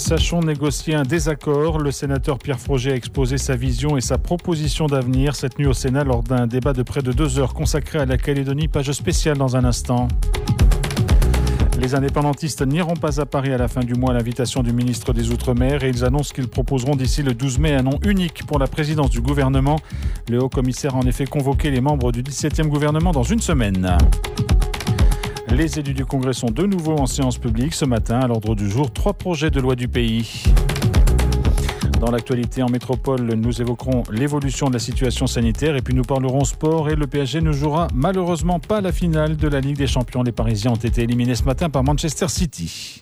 Sachons négocier un désaccord. Le sénateur Pierre Frogier a exposé sa vision et sa proposition d'avenir cette nuit au Sénat lors d'un débat de près de 2 heures consacré à la Calédonie. Page spéciale dans un instant. Les indépendantistes n'iront pas à Paris à la fin du mois à l'invitation du ministre des Outre-mer et ils annoncent qu'ils proposeront d'ici le 12 mai un nom unique pour la présidence du gouvernement. Le haut-commissaire a en effet convoqué les membres du 17e gouvernement dans une semaine. Les élus du Congrès sont de nouveau en séance publique ce matin. À l'ordre du jour, 3 projets de loi du pays. Dans l'actualité en métropole, nous évoquerons l'évolution de la situation sanitaire et puis nous parlerons sport et le PSG ne jouera malheureusement pas la finale de la Ligue des Champions. Les Parisiens ont été éliminés ce matin par Manchester City.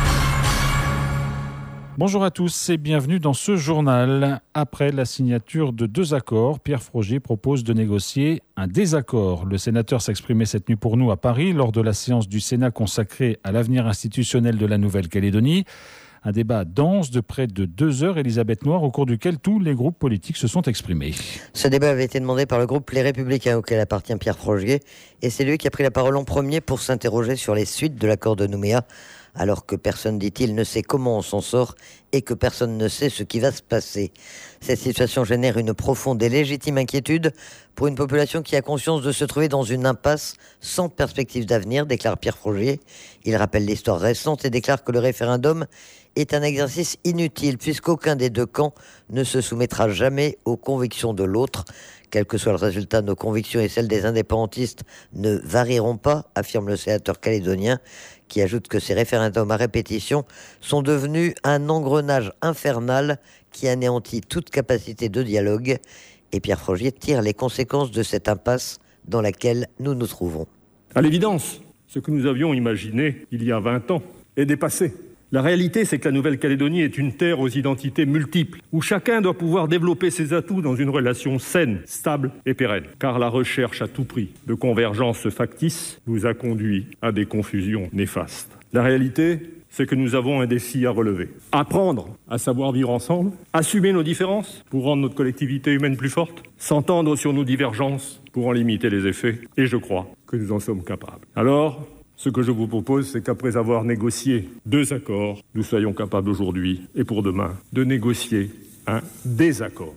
Bonjour à tous et bienvenue dans ce journal. Après la signature de 2 accords, Pierre Frogier propose de négocier un désaccord. Le sénateur s'exprimait cette nuit pour nous à Paris lors de la séance du Sénat consacrée à l'avenir institutionnel de la Nouvelle-Calédonie. Un débat dense de près de 2 heures, Elisabeth Noir, au cours duquel tous les groupes politiques se sont exprimés. Ce débat avait été demandé par le groupe Les Républicains auquel appartient Pierre Frogier et c'est lui qui a pris la parole en premier pour s'interroger sur les suites de l'accord de Nouméa. Alors que personne, dit-il, ne sait comment on s'en sort et que personne ne sait ce qui va se passer. Cette situation génère une profonde et légitime inquiétude pour une population qui a conscience de se trouver dans une impasse sans perspective d'avenir, déclare Pierre Frogier. Il rappelle l'histoire récente et déclare que le référendum est un exercice inutile puisqu'aucun des 2 camps ne se soumettra jamais aux convictions de l'autre. Quel que soit le résultat, nos convictions et celles des indépendantistes ne varieront pas, affirme le sénateur calédonien, qui ajoute que ces référendums à répétition sont devenus un engrenage infernal qui anéantit toute capacité de dialogue. Et Pierre Frogier tire les conséquences de cette impasse dans laquelle nous nous trouvons. À l'évidence, ce que nous avions imaginé il y a 20 ans est dépassé. La réalité, c'est que la Nouvelle-Calédonie est une terre aux identités multiples, où chacun doit pouvoir développer ses atouts dans une relation saine, stable et pérenne. Car la recherche à tout prix de convergence factice nous a conduit à des confusions néfastes. La réalité, c'est que nous avons un défi à relever. Apprendre à savoir vivre ensemble, assumer nos différences pour rendre notre collectivité humaine plus forte, s'entendre sur nos divergences pour en limiter les effets, et je crois que nous en sommes capables. Alors, ce que je vous propose, c'est qu'après avoir négocié 2 accords, nous soyons capables aujourd'hui et pour demain de négocier un désaccord.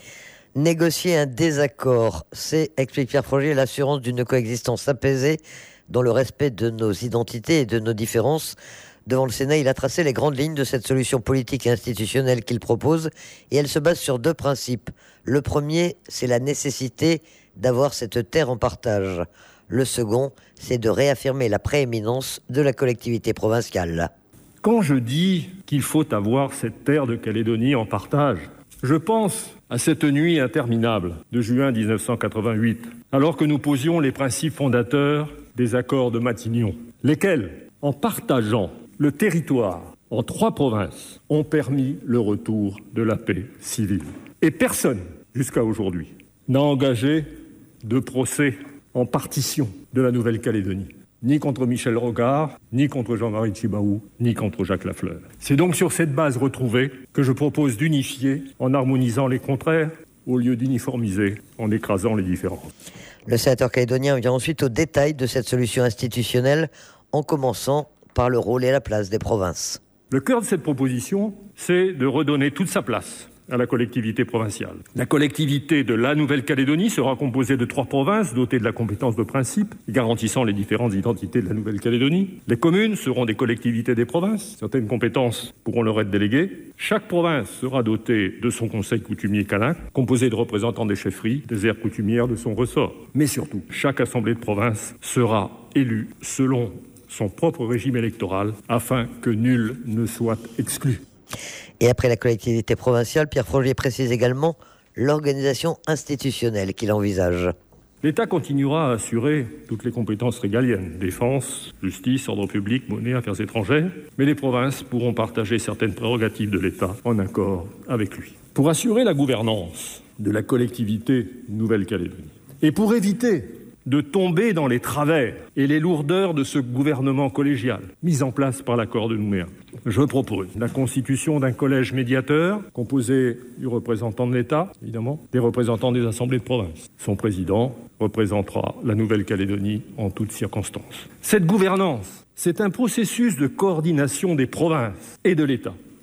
Négocier un désaccord, c'est, explique Pierre Frogier, l'assurance d'une coexistence apaisée dans le respect de nos identités et de nos différences. Devant le Sénat, il a tracé les grandes lignes de cette solution politique et institutionnelle qu'il propose et elle se base sur 2 principes. Le premier, c'est la nécessité d'avoir cette terre en partage. Le second, c'est de réaffirmer la prééminence de la collectivité provinciale. Quand je dis qu'il faut avoir cette terre de Calédonie en partage, je pense à cette nuit interminable de juin 1988, alors que nous posions les principes fondateurs des accords de Matignon, lesquels, en partageant le territoire en 3 provinces, ont permis le retour de la paix civile. Et personne, jusqu'à aujourd'hui, n'a engagé de procès en partition de la Nouvelle-Calédonie, ni contre Michel Rocard, ni contre Jean-Marie Tjibaou, ni contre Jacques Lafleur. C'est donc sur cette base retrouvée que je propose d'unifier en harmonisant les contraires au lieu d'uniformiser en écrasant les différences. Le sénateur calédonien vient ensuite au détail de cette solution institutionnelle en commençant par le rôle et la place des provinces. Le cœur de cette proposition, c'est de redonner toute sa place à la collectivité provinciale. La collectivité de la Nouvelle-Calédonie sera composée de 3 provinces dotées de la compétence de principe, garantissant les différentes identités de la Nouvelle-Calédonie. Les communes seront des collectivités des provinces. Certaines compétences pourront leur être déléguées. Chaque province sera dotée de son conseil coutumier canin, composé de représentants des chefferies, des aires coutumières de son ressort. Mais surtout, chaque assemblée de province sera élue selon son propre régime électoral, afin que nul ne soit exclu. Et après la collectivité provinciale, Pierre Frogier précise également l'organisation institutionnelle qu'il envisage. L'État continuera à assurer toutes les compétences régaliennes, défense, justice, ordre public, monnaie, affaires étrangères, mais les provinces pourront partager certaines prérogatives de l'État en accord avec lui. Pour assurer la gouvernance de la collectivité Nouvelle-Calédonie et pour éviter de tomber dans les travers et les lourdeurs de ce gouvernement collégial mis en place par l'accord de Nouméa, je propose la constitution d'un collège médiateur composé du représentant de l'État, évidemment, des représentants des assemblées de province. Son président représentera la Nouvelle-Calédonie en toutes circonstances. Cette gouvernance, c'est un processus de coordination des provinces et de l'État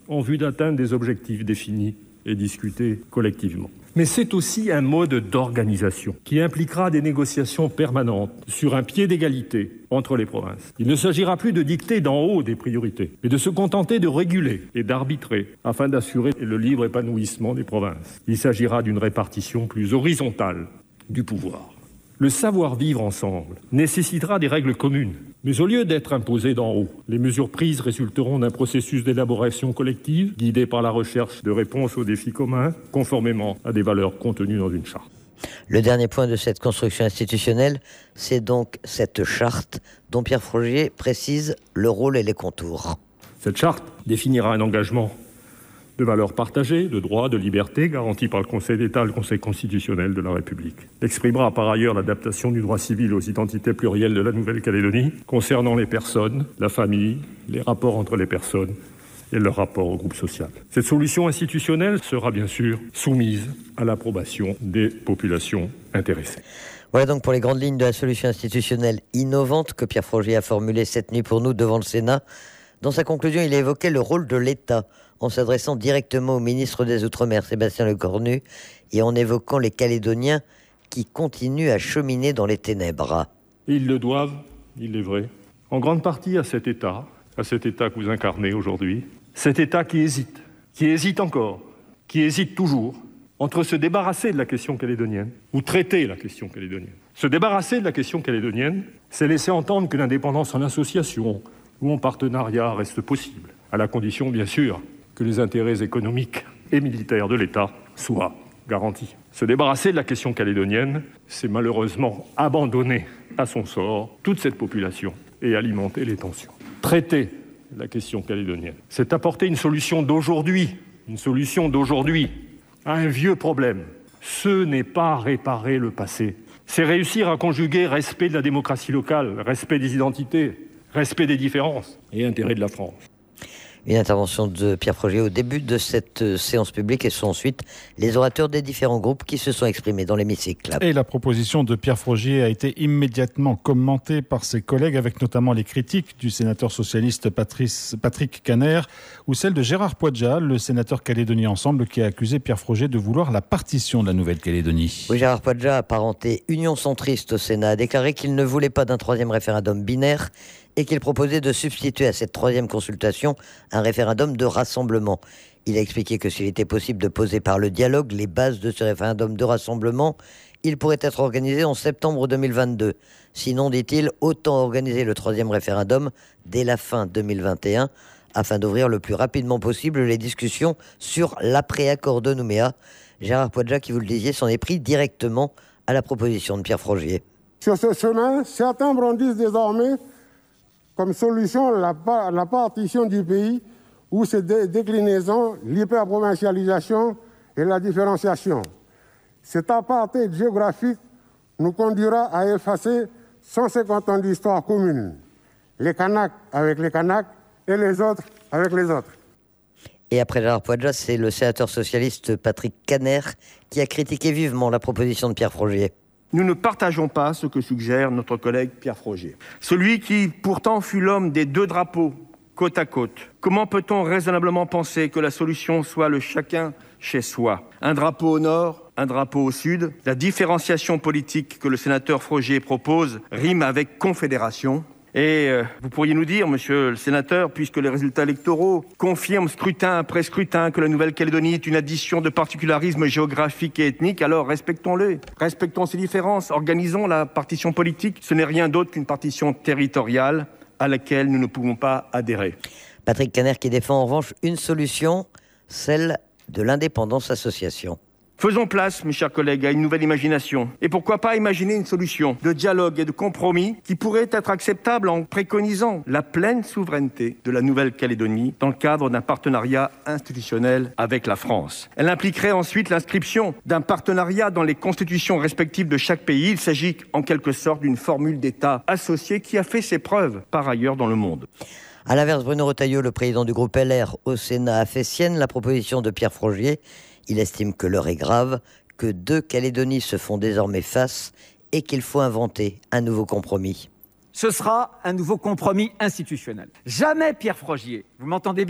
en vue d'atteindre des objectifs définis et discutés collectivement. Mais c'est aussi un mode d'organisation qui impliquera des négociations permanentes sur un pied d'égalité entre les provinces. Il ne s'agira plus de dicter d'en haut des priorités, mais de se contenter de réguler et d'arbitrer afin d'assurer le libre épanouissement des provinces. Il s'agira d'une répartition plus horizontale du pouvoir. Le savoir-vivre ensemble nécessitera des règles communes. Mais au lieu d'être imposées d'en haut, les mesures prises résulteront d'un processus d'élaboration collective guidé par la recherche de réponses aux défis communs, conformément à des valeurs contenues dans une charte. Le dernier point de cette construction institutionnelle, c'est donc cette charte dont Pierre Frogier précise le rôle et les contours. Cette charte définira un engagement de valeurs partagées, de droits, de libertés, garantis par le Conseil d'État et le Conseil constitutionnel de la République. Elle exprimera par ailleurs l'adaptation du droit civil aux identités plurielles de la Nouvelle-Calédonie, concernant les personnes, la famille, les rapports entre les personnes et leur rapport au groupe social. Cette solution institutionnelle sera bien sûr soumise à l'approbation des populations intéressées. Voilà donc pour les grandes lignes de la solution institutionnelle innovante que Pierre Frogier a formulée cette nuit pour nous devant le Sénat. Dans sa conclusion, il a évoqué le rôle de l'État en s'adressant directement au ministre des Outre-mer, Sébastien Lecornu, et en évoquant les Calédoniens qui continuent à cheminer dans les ténèbres. Ils le doivent, il est vrai, en grande partie à cet État que vous incarnez aujourd'hui, cet État qui hésite encore, qui hésite toujours, entre se débarrasser de la question calédonienne ou traiter la question calédonienne. Se débarrasser de la question calédonienne, c'est laisser entendre que l'indépendance en association ou en partenariat reste possible, à la condition, bien sûr, que les intérêts économiques et militaires de l'État soient garantis. Se débarrasser de la question calédonienne, c'est malheureusement abandonner à son sort toute cette population et alimenter les tensions. Traiter la question calédonienne, c'est apporter une solution d'aujourd'hui à un vieux problème. Ce n'est pas réparer le passé, c'est réussir à conjuguer respect de la démocratie locale, respect des identités, respect des différences et intérêt de la France. Une intervention de Pierre Frogier au début de cette séance publique et sont ensuite les orateurs des différents groupes qui se sont exprimés dans l'hémicycle. Et la proposition de Pierre Frogier a été immédiatement commentée par ses collègues avec notamment les critiques du sénateur socialiste Patrick Caner ou celle de Gérard Poadja, le sénateur Calédonie Ensemble qui a accusé Pierre Frogier de vouloir la partition de la Nouvelle-Calédonie. Oui, Gérard Poadja, apparenté Union centriste au Sénat, a déclaré qu'il ne voulait pas d'un troisième référendum binaire et qu'il proposait de substituer à cette troisième consultation un référendum de rassemblement. Il a expliqué que s'il était possible de poser par le dialogue les bases de ce référendum de rassemblement, il pourrait être organisé en septembre 2022. Sinon, dit-il, autant organiser le troisième référendum dès la fin 2021 afin d'ouvrir le plus rapidement possible les discussions sur l'après-accord de Nouméa. Gérard Poadja, qui vous le disiez, s'en est pris directement à la proposition de Pierre Frogier. Sur ce chemin, certains brandissent désormais comme solution la partition du pays ou ses déclinaisons, l'hyperprovincialisation et la différenciation. Cet apartheid géographique nous conduira à effacer 150 ans d'histoire commune, les Kanaks avec les Kanaks et les autres avec les autres. Et après Gérard Poadja, c'est le sénateur socialiste Patrick Caner qui a critiqué vivement la proposition de Pierre Frogier. Nous ne partageons pas ce que suggère notre collègue Pierre Frogier. Celui qui, pourtant, fut l'homme des deux drapeaux, côte à côte. Comment peut-on raisonnablement penser que la solution soit le chacun chez soi ? Un drapeau au nord, un drapeau au sud. La différenciation politique que le sénateur Frogier propose rime avec confédération. Et vous pourriez nous dire, monsieur le sénateur, puisque les résultats électoraux confirment scrutin après scrutin que la Nouvelle-Calédonie est une addition de particularismes géographiques et ethniques, alors respectons-les. Respectons ces différences, organisons la partition politique. Ce n'est rien d'autre qu'une partition territoriale à laquelle nous ne pouvons pas adhérer. Patrick Caner qui défend en revanche une solution, celle de l'indépendance association. Faisons place, mes chers collègues, à une nouvelle imagination. Et pourquoi pas imaginer une solution de dialogue et de compromis qui pourrait être acceptable en préconisant la pleine souveraineté de la Nouvelle-Calédonie dans le cadre d'un partenariat institutionnel avec la France. Elle impliquerait ensuite l'inscription d'un partenariat dans les constitutions respectives de chaque pays. Il s'agit en quelque sorte d'une formule d'État associé qui a fait ses preuves par ailleurs dans le monde. À l'inverse, Bruno Retailleau, le président du groupe LR au Sénat, a fait sienne la proposition de Pierre Frogier. Il estime que l'heure est grave, que deux Calédonies se font désormais face et qu'il faut inventer un nouveau compromis. Ce sera un nouveau compromis institutionnel. Jamais Pierre Frogier, vous m'entendez bien,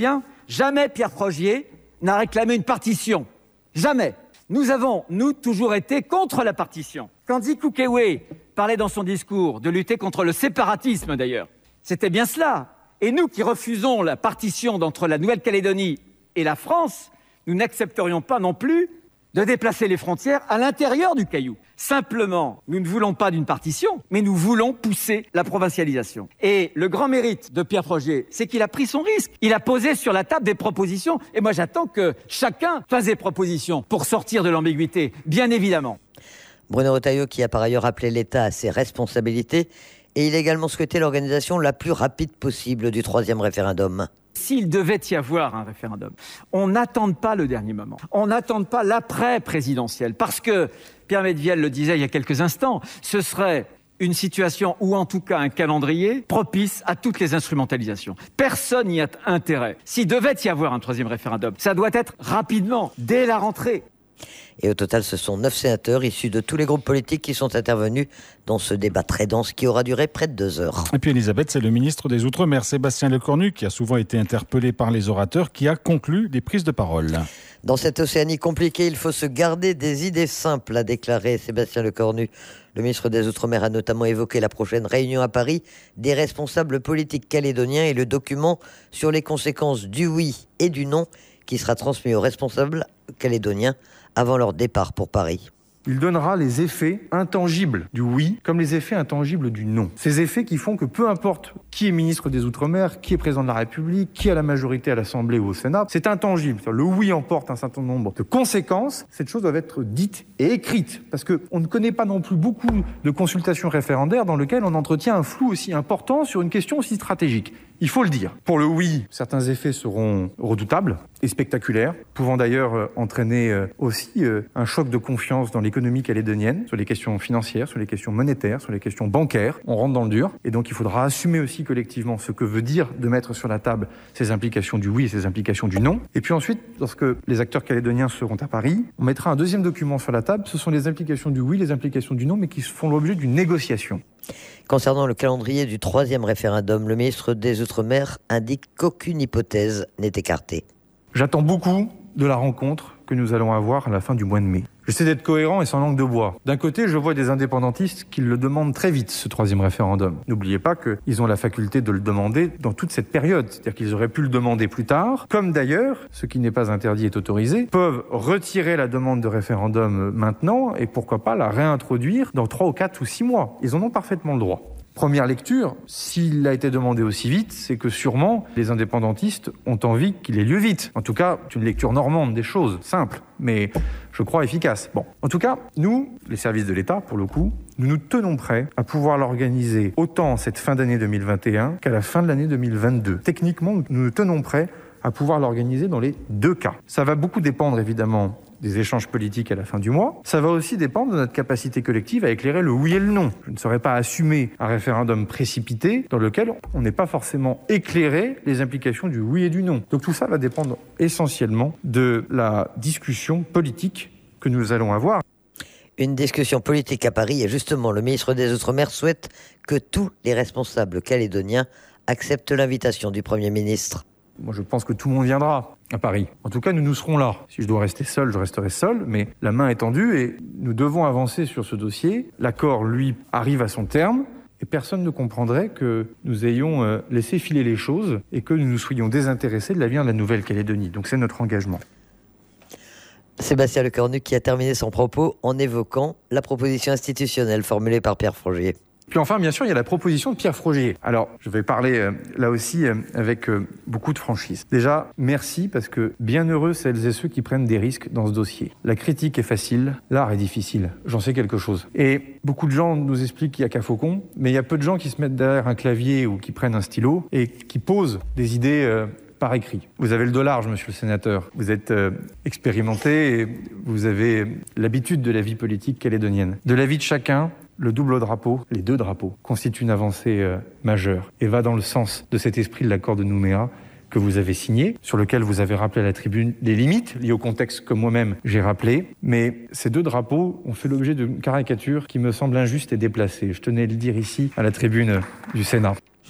jamais Pierre Frogier n'a réclamé une partition. Jamais. Nous avons, toujours été contre la partition. Quand Ziku Kewe parlait dans son discours de lutter contre le séparatisme d'ailleurs, c'était bien cela. Et nous qui refusons la partition entre la Nouvelle-Calédonie et la France, nous n'accepterions pas non plus de déplacer les frontières à l'intérieur du Caillou. Simplement, nous ne voulons pas d'une partition, mais nous voulons pousser la provincialisation. Et le grand mérite de Pierre Frogier, c'est qu'il a pris son risque. Il a posé sur la table des propositions. Et moi, j'attends que chacun fasse des propositions pour sortir de l'ambiguïté, bien évidemment. Bruno Retailleau qui a par ailleurs appelé l'État à ses responsabilités. Et il a également souhaité l'organisation la plus rapide possible du 3e référendum. S'il devait y avoir un référendum, on n'attende pas le dernier moment. On n'attende pas l'après-présidentiel. Parce que, Pierre Medviel le disait il y a quelques instants, ce serait une situation ou en tout cas un calendrier propice à toutes les instrumentalisations. Personne n'y a intérêt. S'il devait y avoir un 3e référendum, ça doit être rapidement, dès la rentrée. Et au total, ce sont 9 sénateurs issus de tous les groupes politiques qui sont intervenus dans ce débat très dense qui aura duré près de 2 heures. Et puis Elisabeth, c'est le ministre des Outre-mer, Sébastien Lecornu, qui a souvent été interpellé par les orateurs, qui a conclu des prises de parole. Dans cette Océanie compliquée, il faut se garder des idées simples, a déclaré Sébastien Lecornu. Le ministre des Outre-mer a notamment évoqué la prochaine réunion à Paris des responsables politiques calédoniens et le document sur les conséquences du oui et du non qui sera transmis aux responsables calédoniens avant leur départ pour Paris. Il donnera les effets intangibles du oui comme les effets intangibles du non. Ces effets qui font que peu importe qui est ministre des Outre-mer, qui est président de la République, qui a la majorité à l'Assemblée ou au Sénat, c'est intangible. Le oui emporte un certain nombre de conséquences. Cette chose doit être dite et écrite parce qu'on ne connaît pas non plus beaucoup de consultations référendaires dans lesquelles on entretient un flou aussi important sur une question aussi stratégique. Il faut le dire. Pour le oui, certains effets seront redoutables et spectaculaires, pouvant d'ailleurs entraîner aussi un choc de confiance dans l'économie calédonienne, sur les questions financières, sur les questions monétaires, sur les questions bancaires. On rentre dans le dur. Et donc il faudra assumer aussi collectivement ce que veut dire de mettre sur la table ces implications du oui et ces implications du non. Et puis ensuite, lorsque les acteurs calédoniens seront à Paris, on mettra un deuxième document sur la table. Ce sont les implications du oui, les implications du non, mais qui font l'objet d'une négociation. Concernant le calendrier du 3e référendum, le ministre des Outre-mer indique qu'aucune hypothèse n'est écartée. J'attends beaucoup de la rencontre que nous allons avoir à la fin du mois de mai. J'essaie d'être cohérent et sans langue de bois. D'un côté, je vois des indépendantistes qui le demandent très vite, ce 3e référendum. N'oubliez pas qu'ils ont la faculté de le demander dans toute cette période. C'est-à-dire qu'ils auraient pu le demander plus tard. Comme d'ailleurs, ce qui n'est pas interdit est autorisé, peuvent retirer la demande de référendum maintenant et pourquoi pas la réintroduire dans 3 ou 4 ou 6 mois. Ils en ont parfaitement le droit. Première lecture, s'il a été demandé aussi vite, c'est que sûrement les indépendantistes ont envie qu'il ait lieu vite. En tout cas, c'est une lecture normande des choses, simple, mais je crois efficace. Bon, en tout cas, nous, les services de l'État, pour le coup, nous nous tenons prêts à pouvoir l'organiser autant cette fin d'année 2021 qu'à la fin de l'année 2022. Techniquement, nous nous tenons prêts à pouvoir l'organiser dans les 2 cas. Ça va beaucoup dépendre, évidemment, des échanges politiques à la fin du mois. Ça va aussi dépendre de notre capacité collective à éclairer le oui et le non. Je ne saurais pas assumer un référendum précipité dans lequel on n'est pas forcément éclairé les implications du oui et du non. Donc tout ça va dépendre essentiellement de la discussion politique que nous allons avoir. Une discussion politique à Paris et justement le ministre des Outre-mer souhaite que tous les responsables calédoniens acceptent l'invitation du Premier ministre. Moi, je pense que tout le monde viendra à Paris. En tout cas, nous serons là. Si je dois rester seul, je resterai seul, mais la main est tendue et nous devons avancer sur ce dossier. L'accord, lui, arrive à son terme et personne ne comprendrait que nous ayons laissé filer les choses et que nous nous soyons désintéressés de l'avenir de la Nouvelle-Calédonie. Donc c'est notre engagement. Sébastien Lecornu qui a terminé son propos en évoquant la proposition institutionnelle formulée par Pierre Frogier. Puis enfin, bien sûr, il y a la proposition de Pierre Frogier. Alors, je vais parler là aussi avec beaucoup de franchise. Déjà, merci parce que bien heureux celles et ceux qui prennent des risques dans ce dossier. La critique est facile, l'art est difficile. J'en sais quelque chose. Et beaucoup de gens nous expliquent qu'il n'y a qu'à Faucon, mais il y a peu de gens qui se mettent derrière un clavier ou qui prennent un stylo et qui posent des idées par écrit. Vous avez le dos large, monsieur le sénateur. Vous êtes expérimenté et vous avez l'habitude de la vie politique calédonienne. De la vie de chacun, le double drapeau, les 2 drapeaux, constituent une avancée majeure et va dans le sens de cet esprit de l'accord de Nouméa que vous avez signé, sur lequel vous avez rappelé à la tribune les limites liées au contexte que moi-même j'ai rappelé. Mais ces 2 drapeaux ont fait l'objet d'une caricature qui me semble injuste et déplacée. Je tenais à le dire ici à la tribune du Sénat.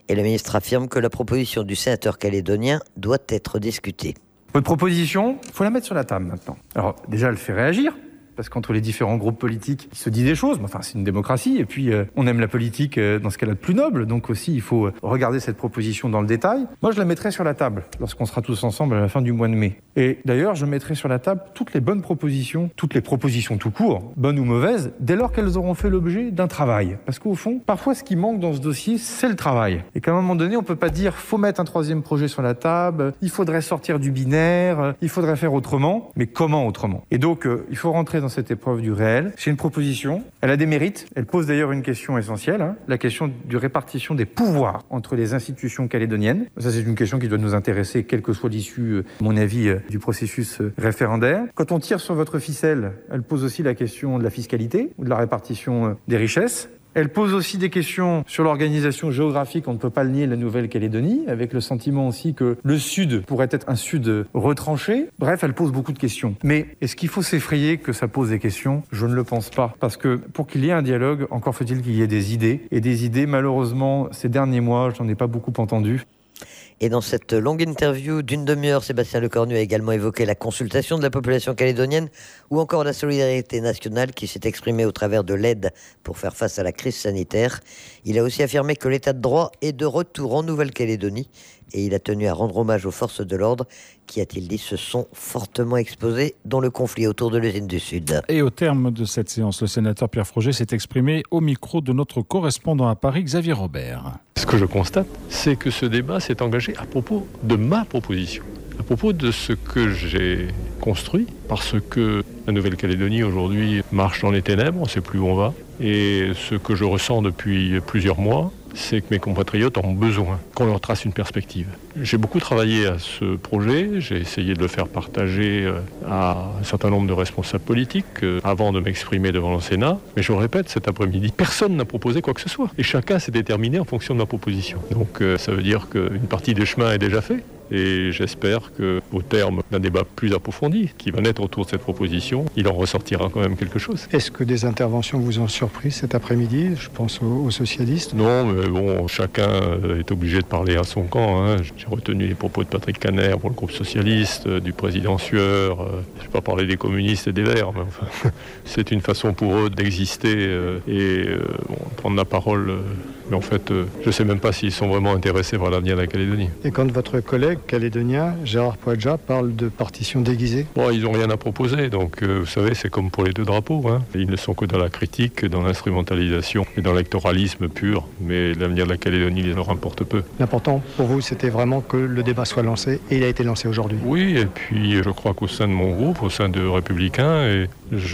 Et le ministre affirme que la proposition du sénateur calédonien doit être discutée. Votre proposition, il faut la mettre sur la table maintenant. Alors déjà, elle fait réagir. Parce qu'entre les différents groupes politiques, il se dit des choses. Enfin, c'est une démocratie. Et puis, on aime la politique dans ce qu'elle a de plus noble. Donc aussi, il faut regarder cette proposition dans le détail. Moi, je la mettrai sur la table lorsqu'on sera tous ensemble à la fin du mois de mai. Et d'ailleurs, je mettrai sur la table toutes les bonnes propositions, toutes les propositions tout court, bonnes ou mauvaises, dès lors qu'elles auront fait l'objet d'un travail. Parce qu'au fond, parfois, ce qui manque dans ce dossier, c'est le travail. Et qu'à un moment donné, on peut pas dire, faut mettre un troisième projet sur la table, il faudrait sortir du binaire, il faudrait faire autrement. Mais comment autrement? Et donc, il faut rentrer dans cette épreuve du réel. C'est une proposition, elle a des mérites, elle pose d'ailleurs une question essentielle, la question de répartition des pouvoirs entre les institutions calédoniennes. Ça, c'est une question qui doit nous intéresser, quelle que soit l'issue, à mon avis, du processus référendaire. Quand on tire sur votre ficelle, elle pose aussi la question de la fiscalité, ou de la répartition des richesses. Elle pose aussi des questions sur l'organisation géographique, on ne peut pas le nier, la Nouvelle-Calédonie, avec le sentiment aussi que le Sud pourrait être un Sud retranché. Bref, elle pose beaucoup de questions. Mais est-ce qu'il faut s'effrayer que ça pose des questions? Je ne le pense pas. Parce que pour qu'il y ait un dialogue, encore faut-il qu'il y ait des idées. Et des idées, malheureusement, ces derniers mois, je n'en ai pas beaucoup entendu. Et dans cette longue interview d'une demi-heure, Sébastien Lecornu a également évoqué la consultation de la population calédonienne ou encore la solidarité nationale qui s'est exprimée au travers de l'aide pour faire face à la crise sanitaire. Il a aussi affirmé que l'état de droit est de retour en Nouvelle-Calédonie et il a tenu à rendre hommage aux forces de l'ordre qui, a-t-il dit, se sont fortement exposées dans le conflit autour de l'usine du Sud. Et au terme de cette séance, le sénateur Pierre Froger s'est exprimé au micro de notre correspondant à Paris, Xavier Robert. Ce que je constate, c'est que ce débat s'est engagé à propos de ma proposition, à propos de ce que j'ai construit, parce que la Nouvelle-Calédonie aujourd'hui marche dans les ténèbres, on ne sait plus où on va, et ce que je ressens depuis plusieurs mois, c'est que mes compatriotes ont besoin qu'on leur trace une perspective. J'ai beaucoup travaillé à ce projet, j'ai essayé de le faire partager à un certain nombre de responsables politiques avant de m'exprimer devant le Sénat, mais je le répète, cet après-midi, personne n'a proposé quoi que ce soit, et chacun s'est déterminé en fonction de ma proposition. Donc ça veut dire qu'une partie des chemins est déjà faite. Et j'espère qu'au terme d'un débat plus approfondi qui va naître autour de cette proposition, il en ressortira quand même quelque chose. Est-ce que des interventions vous ont surpris cet après-midi? Je pense aux socialistes. Non, mais bon, chacun est obligé de parler à son camp. J'ai retenu les propos de Patrick Caner pour le groupe socialiste, du président Sueur. Je ne vais pas parler des communistes et des Verts, mais enfin, c'est une façon pour eux d'exister et prendre la parole. Mais en fait, je ne sais même pas s'ils sont vraiment intéressés par l'avenir de la Calédonie. Et quand votre collègue calédonien, Gérard Poadja, parle de partition déguisée? Bon, ils n'ont rien à proposer, donc vous savez, c'est comme pour les deux drapeaux. Ils ne sont que dans la critique, dans l'instrumentalisation et dans l'électoralisme pur. Mais l'avenir de la Calédonie leur importe peu. L'important pour vous, c'était vraiment que le débat soit lancé, et il a été lancé aujourd'hui. Oui, et puis je crois qu'au sein de mon groupe, au sein de Républicains, et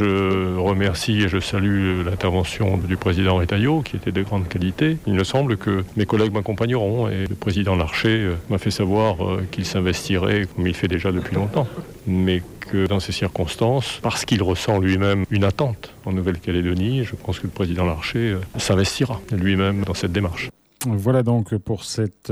je remercie et je salue l'intervention du président Retailleau, qui était de grande qualité. Il me semble que mes collègues m'accompagneront, et le président Larcher m'a fait savoir qu'il s'investirait, comme il fait déjà depuis longtemps, mais que dans ces circonstances, parce qu'il ressent lui-même une attente en Nouvelle-Calédonie, je pense que le président Larcher s'investira lui-même dans cette démarche. Voilà donc pour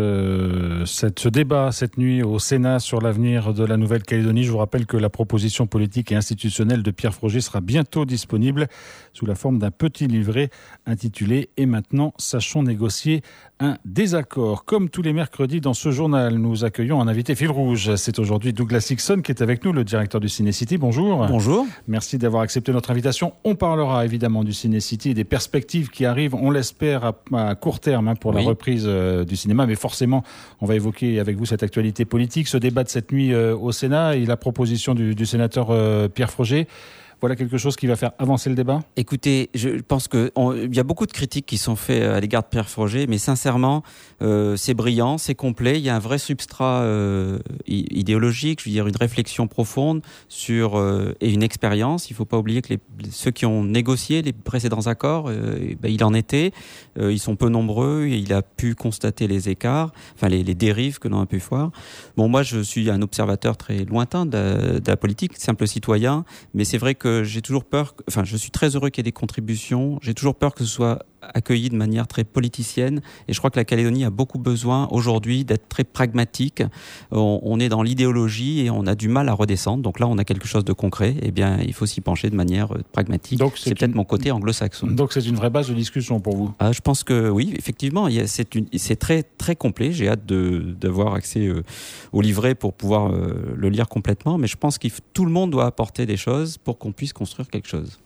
ce débat cette nuit au Sénat sur l'avenir de la Nouvelle-Calédonie. Je vous rappelle que la proposition politique et institutionnelle de Pierre Froger sera bientôt disponible sous la forme d'un petit livret intitulé « Et maintenant, sachons négocier un désaccord ». Comme tous les mercredis dans ce journal, nous accueillons un invité fil rouge. C'est aujourd'hui Douglas Hickson qui est avec nous, le directeur du Ciné-City. Bonjour. Bonjour. Merci d'avoir accepté notre invitation. On parlera évidemment du Ciné-City et des perspectives qui arrivent, on l'espère, à court terme pour la reprise du cinéma. Mais forcément, on va évoquer avec vous cette actualité politique, ce débat de cette nuit au Sénat et la proposition du sénateur Pierre Froger. Voilà quelque chose qui va faire avancer le débat? Écoutez, je pense qu'il y a beaucoup de critiques qui sont faites à l'égard de Pierre Froger, mais sincèrement, c'est brillant, c'est complet. Il y a un vrai substrat idéologique, je veux dire une réflexion profonde et une expérience. Il ne faut pas oublier que ceux qui ont négocié les précédents accords, il en était. Ils sont peu nombreux et il a pu constater les écarts, enfin les dérives que l'on a pu voir. Bon, moi, je suis un observateur très lointain de la politique, simple citoyen, mais c'est vrai que j'ai toujours peur, je suis très heureux qu'il y ait des contributions, j'ai toujours peur que ce soit accueilli de manière très politicienne et je crois que la Calédonie a beaucoup besoin aujourd'hui d'être très pragmatique. On est dans l'idéologie et on a du mal à redescendre. Donc là, on a quelque chose de concret. Eh bien, il faut s'y pencher de manière pragmatique. Donc, c'est peut-être mon côté anglo-saxon. Donc c'est une vraie base de discussion pour vous. Je pense que oui, effectivement, c'est très, très complet. J'ai hâte d'avoir accès au livret pour pouvoir le lire complètement. Mais je pense que tout le monde doit apporter des choses pour qu'on puisse construire quelque chose.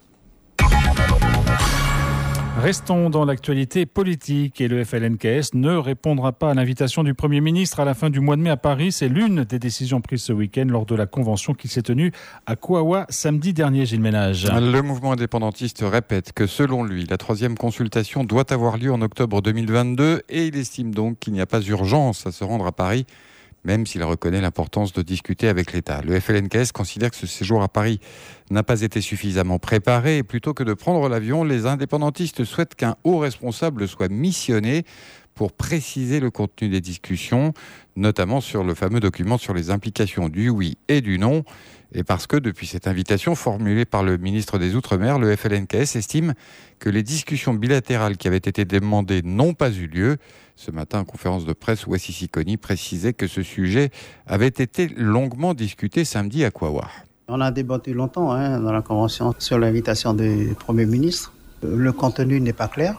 Restons dans l'actualité politique et le FLNKS ne répondra pas à l'invitation du Premier ministre à la fin du mois de mai à Paris. C'est l'une des décisions prises ce week-end lors de la convention qui s'est tenue à Kouawa samedi dernier, Gilles Ménage. Le mouvement indépendantiste répète que selon lui, la 3e consultation doit avoir lieu en octobre 2022 et il estime donc qu'il n'y a pas urgence à se rendre à Paris, même s'il reconnaît l'importance de discuter avec l'État. Le FLNKS considère que ce séjour à Paris n'a pas été suffisamment préparé et plutôt que de prendre l'avion, les indépendantistes souhaitent qu'un haut responsable soit missionné pour préciser le contenu des discussions, notamment sur le fameux document sur les implications du oui et du non. Et parce que depuis cette invitation formulée par le ministre des Outre-mer, le FLNKS estime que les discussions bilatérales qui avaient été demandées n'ont pas eu lieu. Ce matin, en conférence de presse, Wassisi Koni précisait que ce sujet avait été longuement discuté samedi à Kouawa. On a débattu longtemps dans la Convention sur l'invitation du Premier ministre. Le contenu n'est pas clair,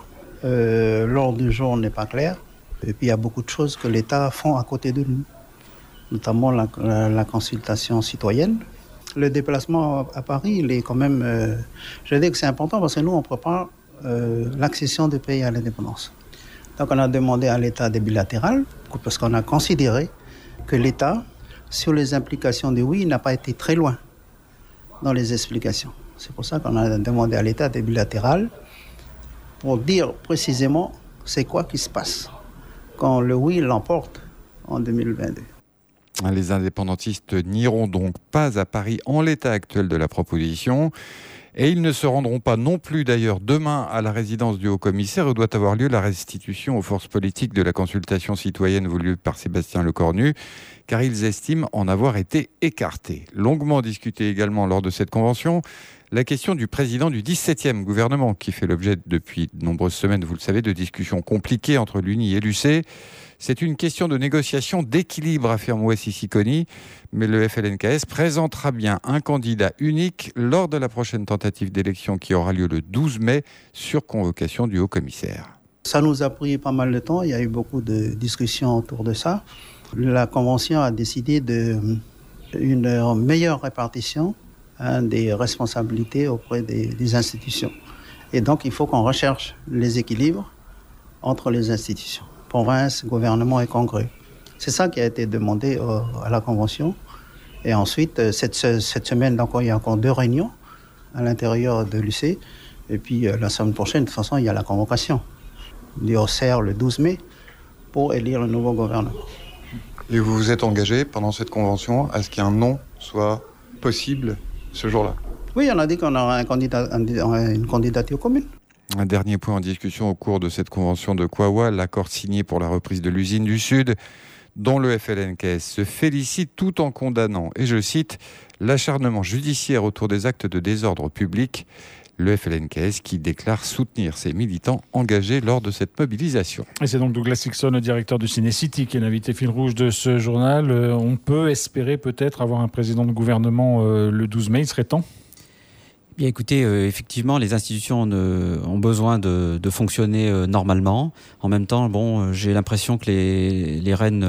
l'ordre du jour n'est pas clair, et puis il y a beaucoup de choses que l'État font à côté de nous, notamment la consultation citoyenne. Le déplacement à Paris, il est quand même... je dis que c'est important parce que nous, on prépare l'accession du pays à l'indépendance. Donc on a demandé à l'État des bilatérales, parce qu'on a considéré que l'État, sur les implications du oui, n'a pas été très loin dans les explications. C'est pour ça qu'on a demandé à l'État des bilatérales pour dire précisément c'est quoi qui se passe quand le oui l'emporte en 2022. Les indépendantistes n'iront donc pas à Paris en l'état actuel de la proposition. Et ils ne se rendront pas non plus d'ailleurs demain à la résidence du haut-commissaire où doit avoir lieu la restitution aux forces politiques de la consultation citoyenne voulue par Sébastien Lecornu, car ils estiment en avoir été écartés. Longuement discuté également lors de cette convention, la question du président du 17e gouvernement, qui fait l'objet depuis de nombreuses semaines, vous le savez, de discussions compliquées entre l'UNI et l'UC. C'est une question de négociation d'équilibre, affirme Wassisi Koni, mais le FLNKS présentera bien un candidat unique lors de la prochaine tentative d'élection qui aura lieu le 12 mai sur convocation du haut-commissaire. Ça nous a pris pas mal de temps, il y a eu beaucoup de discussions autour de ça. La Convention a décidé d'une meilleure répartition des responsabilités auprès des institutions. Et donc il faut qu'on recherche les équilibres entre les institutions. Province, gouvernement et congrès. C'est ça qui a été demandé à la Convention. Et ensuite, cette semaine, donc, il y a encore 2 réunions à l'intérieur de l'UC. Et puis, la semaine prochaine, de toute façon, il y a la convocation du OCR le 12 mai pour élire le nouveau gouvernement. Et vous vous êtes engagé pendant cette convention à ce qu'un non soit possible ce jour-là? Oui, on a dit qu'on aura une candidature commune. Un dernier point en discussion au cours de cette convention de Kouawa, l'accord signé pour la reprise de l'usine du Sud, dont le FLNKS se félicite tout en condamnant, et je cite, l'acharnement judiciaire autour des actes de désordre public. Le FLNKS qui déclare soutenir ses militants engagés lors de cette mobilisation. Et c'est donc Douglas Hickson, le directeur du Ciné-City, qui est l'invité fil rouge de ce journal. On peut espérer peut-être avoir un président de gouvernement le 12 mai, il serait temps ? Bien, écoutez, effectivement, les institutions ont besoin de fonctionner normalement. En même temps, j'ai l'impression que les rênes,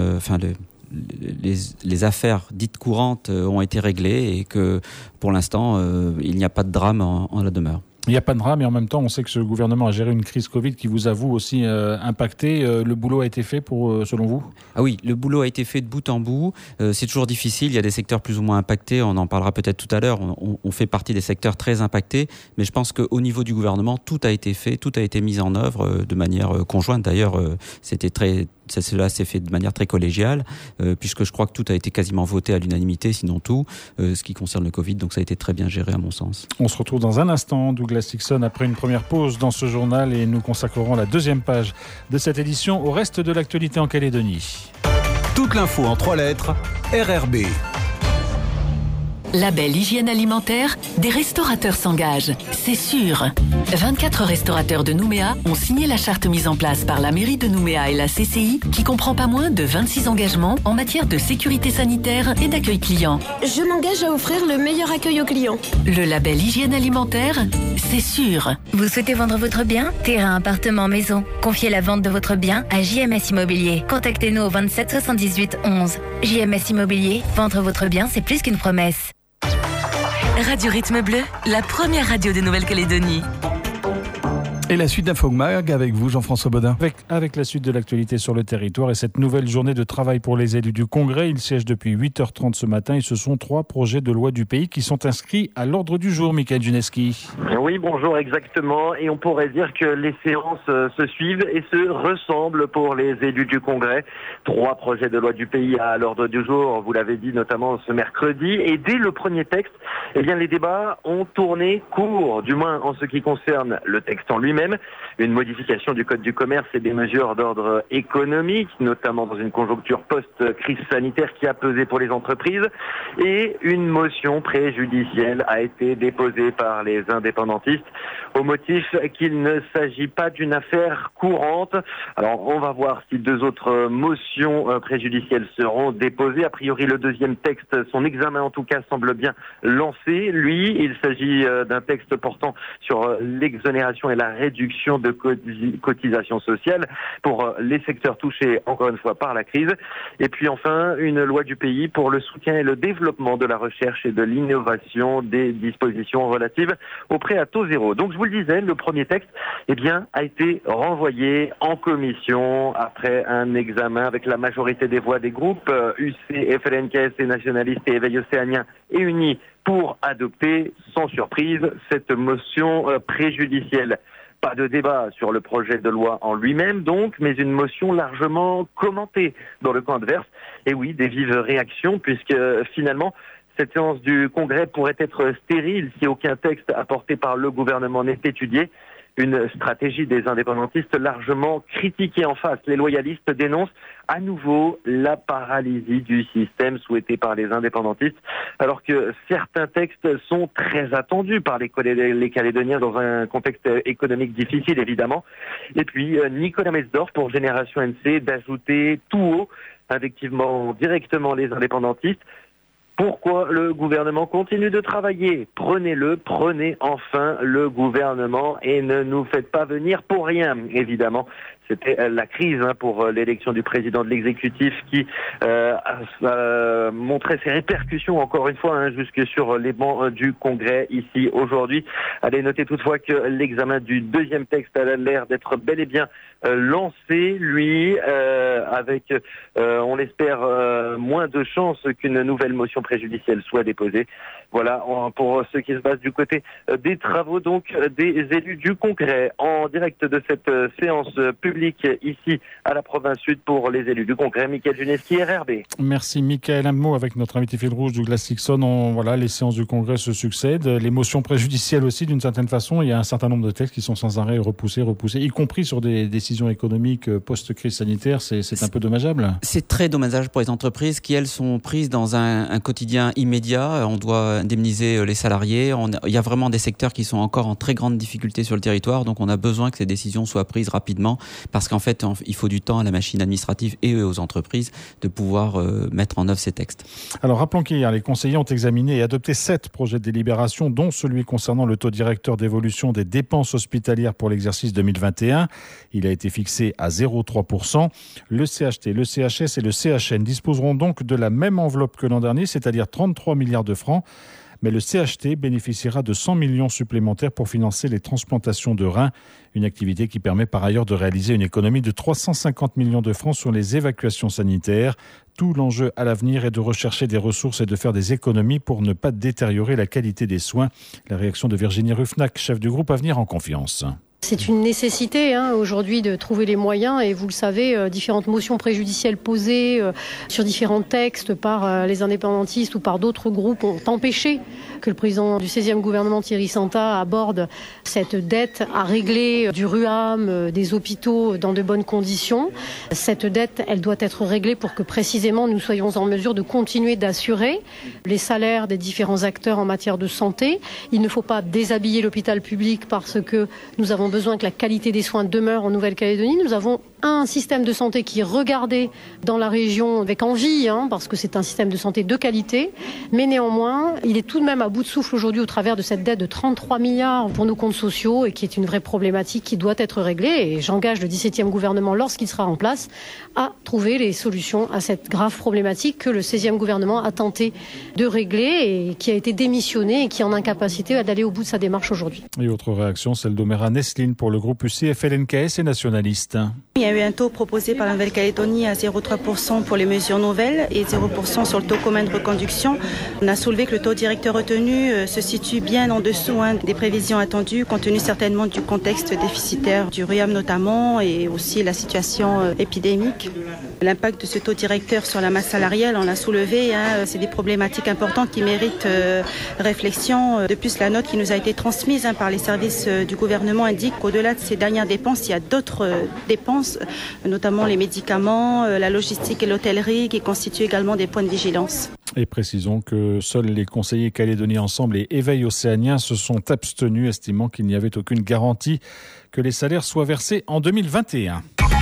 les affaires dites courantes ont été réglées et que, pour l'instant, il n'y a pas de drame en la demeure. Il n'y a pas de drame, et en même temps, on sait que ce gouvernement a géré une crise Covid qui vous a, vous aussi, impacté. Le boulot a été fait, selon vous ? Ah oui, le boulot a été fait de bout en bout. C'est toujours difficile, il y a des secteurs plus ou moins impactés, on en parlera peut-être tout à l'heure. On fait partie des secteurs très impactés, mais je pense qu'au niveau du gouvernement, tout a été fait, tout a été mis en œuvre de manière conjointe. D'ailleurs, cela s'est fait de manière très collégiale, puisque je crois que tout a été quasiment voté à l'unanimité, sinon tout, ce qui concerne le Covid. Donc ça a été très bien géré à mon sens. On se retrouve dans un instant, Douglas Hickson, après une première pause dans ce journal, et nous consacrerons la deuxième page de cette édition au reste de l'actualité en Calédonie. Toute l'info en 3 lettres, RRB. Label hygiène alimentaire, des restaurateurs s'engagent, c'est sûr. 24 restaurateurs de Nouméa ont signé la charte mise en place par la mairie de Nouméa et la CCI qui comprend pas moins de 26 engagements en matière de sécurité sanitaire et d'accueil client. Je m'engage à offrir le meilleur accueil aux clients. Le label hygiène alimentaire, c'est sûr. Vous souhaitez vendre votre bien? Terrain, appartement, maison. Confiez la vente de votre bien à JMS Immobilier. Contactez-nous au 27 78 11. JMS Immobilier, vendre votre bien, c'est plus qu'une promesse. Radio Rythme Bleu, la première radio de Nouvelle-Calédonie. Et la suite d'Infomag avec vous, Jean-François Bodin. Avec la suite de l'actualité sur le territoire et cette nouvelle journée de travail pour les élus du Congrès. Ils siègent depuis 8h30 ce matin et ce sont 3 projets de loi du pays qui sont inscrits à l'ordre du jour, Michael Juneski. Oui, bonjour, exactement. Et on pourrait dire que les séances se suivent et se ressemblent pour les élus du Congrès. 3 projets de loi du pays à l'ordre du jour, vous l'avez dit, notamment ce mercredi. Et dès le premier texte, eh bien, les débats ont tourné court, du moins en ce qui concerne le texte en lui-même. Une modification du Code du commerce et des mesures d'ordre économique, notamment dans une conjoncture post-crise sanitaire qui a pesé pour les entreprises. Et une motion préjudicielle a été déposée par les indépendantistes au motif qu'il ne s'agit pas d'une affaire courante. Alors, on va voir si 2 autres motions préjudicielles seront déposées. A priori, le deuxième texte, son examen en tout cas, semble bien lancé. Lui, il s'agit d'un texte portant sur l'exonération et la réduction de cotisations sociales pour les secteurs touchés, encore une fois, par la crise. Et puis enfin, une loi du pays pour le soutien et le développement de la recherche et de l'innovation, des dispositions relatives au prêt à taux zéro. Donc, je vous le disais, le premier texte, eh bien, a été renvoyé en commission après un examen avec la majorité des voix des groupes UC, FLNKS et nationalistes et Éveil océanien et unis pour adopter, sans surprise, cette motion préjudicielle. Pas de débat sur le projet de loi en lui-même, donc, mais une motion largement commentée dans le camp adverse. Et oui, des vives réactions, puisque finalement, cette séance du Congrès pourrait être stérile si aucun texte apporté par le gouvernement n'est étudié. Une stratégie des indépendantistes largement critiquée en face. Les loyalistes dénoncent à nouveau la paralysie du système souhaité par les indépendantistes, alors que certains textes sont très attendus par les Calédoniens dans un contexte économique difficile, évidemment. Et puis, Nicolas Mesdorf, pour Génération NC, d'ajouter tout haut, invectivement, directement les indépendantistes. Pourquoi le gouvernement continue de travailler? Prenez enfin le gouvernement et ne nous faites pas venir pour rien, évidemment. C'était la crise pour l'élection du président de l'exécutif qui a montré ses répercussions, encore une fois, jusque sur les bancs du Congrès ici aujourd'hui. Allez noter toutefois que l'examen du deuxième texte a l'air d'être bel et bien lancé, lui, avec, on l'espère, moins de chances qu'une nouvelle motion préjudicielle soit déposée. Voilà pour ce qui se passe du côté des travaux donc des élus du Congrès en direct de cette séance publique ici à la province sud pour les élus du Congrès. Michael Juneski, RRB. Merci Michael. Un mot avec notre invité fil rouge Douglas Dixon. Voilà, les séances du Congrès se succèdent. Les motions préjudicielles aussi, d'une certaine façon. Il y a un certain nombre de textes qui sont sans arrêt repoussés, y compris sur des décisions économiques post-crise sanitaire. C'est un peu dommageable. C'est très dommageable pour les entreprises qui, elles, sont prises dans un quotidien immédiat. On doit indemniser les salariés. Il y a vraiment des secteurs qui sont encore en très grande difficulté sur le territoire. Donc, on a besoin que ces décisions soient prises rapidement parce qu'en fait, il faut du temps à la machine administrative et aux entreprises de pouvoir mettre en œuvre ces textes. Alors, rappelons qu'hier, les conseillers ont examiné et adopté 7 projets de délibération, dont celui concernant le taux directeur d'évolution des dépenses hospitalières pour l'exercice 2021. Il a été fixé à 0,3%. Le CHT, le CHS et le CHN disposeront donc de la même enveloppe que l'an dernier, c'est-à-dire 33 milliards de francs. Mais le CHT bénéficiera de 100 millions supplémentaires pour financer les transplantations de reins, une activité qui permet par ailleurs de réaliser une économie de 350 millions de francs sur les évacuations sanitaires. Tout l'enjeu à l'avenir est de rechercher des ressources et de faire des économies pour ne pas détériorer la qualité des soins. La réaction de Virginie Ruffnac, chef du groupe Avenir en Confiance. C'est une nécessité aujourd'hui de trouver les moyens et vous le savez, différentes motions préjudicielles posées sur différents textes par les indépendantistes ou par d'autres groupes ont empêché que le président du 16e gouvernement, Thierry Santa, aborde cette dette à régler du RUAM, des hôpitaux dans de bonnes conditions. Cette dette, elle doit être réglée pour que précisément nous soyons en mesure de continuer d'assurer les salaires des différents acteurs en matière de santé. Il ne faut pas déshabiller l'hôpital public parce que nous avons besoin que la qualité des soins demeure en Nouvelle-Calédonie. Nous avons un système de santé qui est regardé dans la région avec envie, parce que c'est un système de santé de qualité. Mais néanmoins, il est tout de même à bout de souffle aujourd'hui au travers de cette dette de 33 milliards pour nos comptes sociaux et qui est une vraie problématique qui doit être réglée. Et j'engage le 17e gouvernement, lorsqu'il sera en place, à trouver les solutions à cette grave problématique que le 16e gouvernement a tenté de régler et qui a été démissionné et qui est en incapacité d'aller au bout de sa démarche aujourd'hui. Et autre réaction, celle d'Oméra Nesline pour le groupe UC, FLNKS et nationaliste. Il y a eu un taux proposé par la Nouvelle-Calédonie à 0,3% pour les mesures nouvelles et 0% sur le taux commun de reconduction. On a soulevé que le taux directeur retenu se situe bien en dessous des prévisions attendues, compte tenu certainement du contexte déficitaire du RUAM notamment et aussi la situation épidémique. L'impact de ce taux directeur sur la masse salariale, on l'a soulevé, c'est des problématiques importantes qui méritent réflexion. De plus, la note qui nous a été transmise par les services du gouvernement indique qu'au-delà de ces dernières dépenses, il y a d'autres dépenses, notamment les médicaments, la logistique et l'hôtellerie, qui constituent également des points de vigilance. Et précisons que seuls les conseillers Calédonie Ensemble et Éveil Océanien se sont abstenus, estimant qu'il n'y avait aucune garantie que les salaires soient versés en 2021.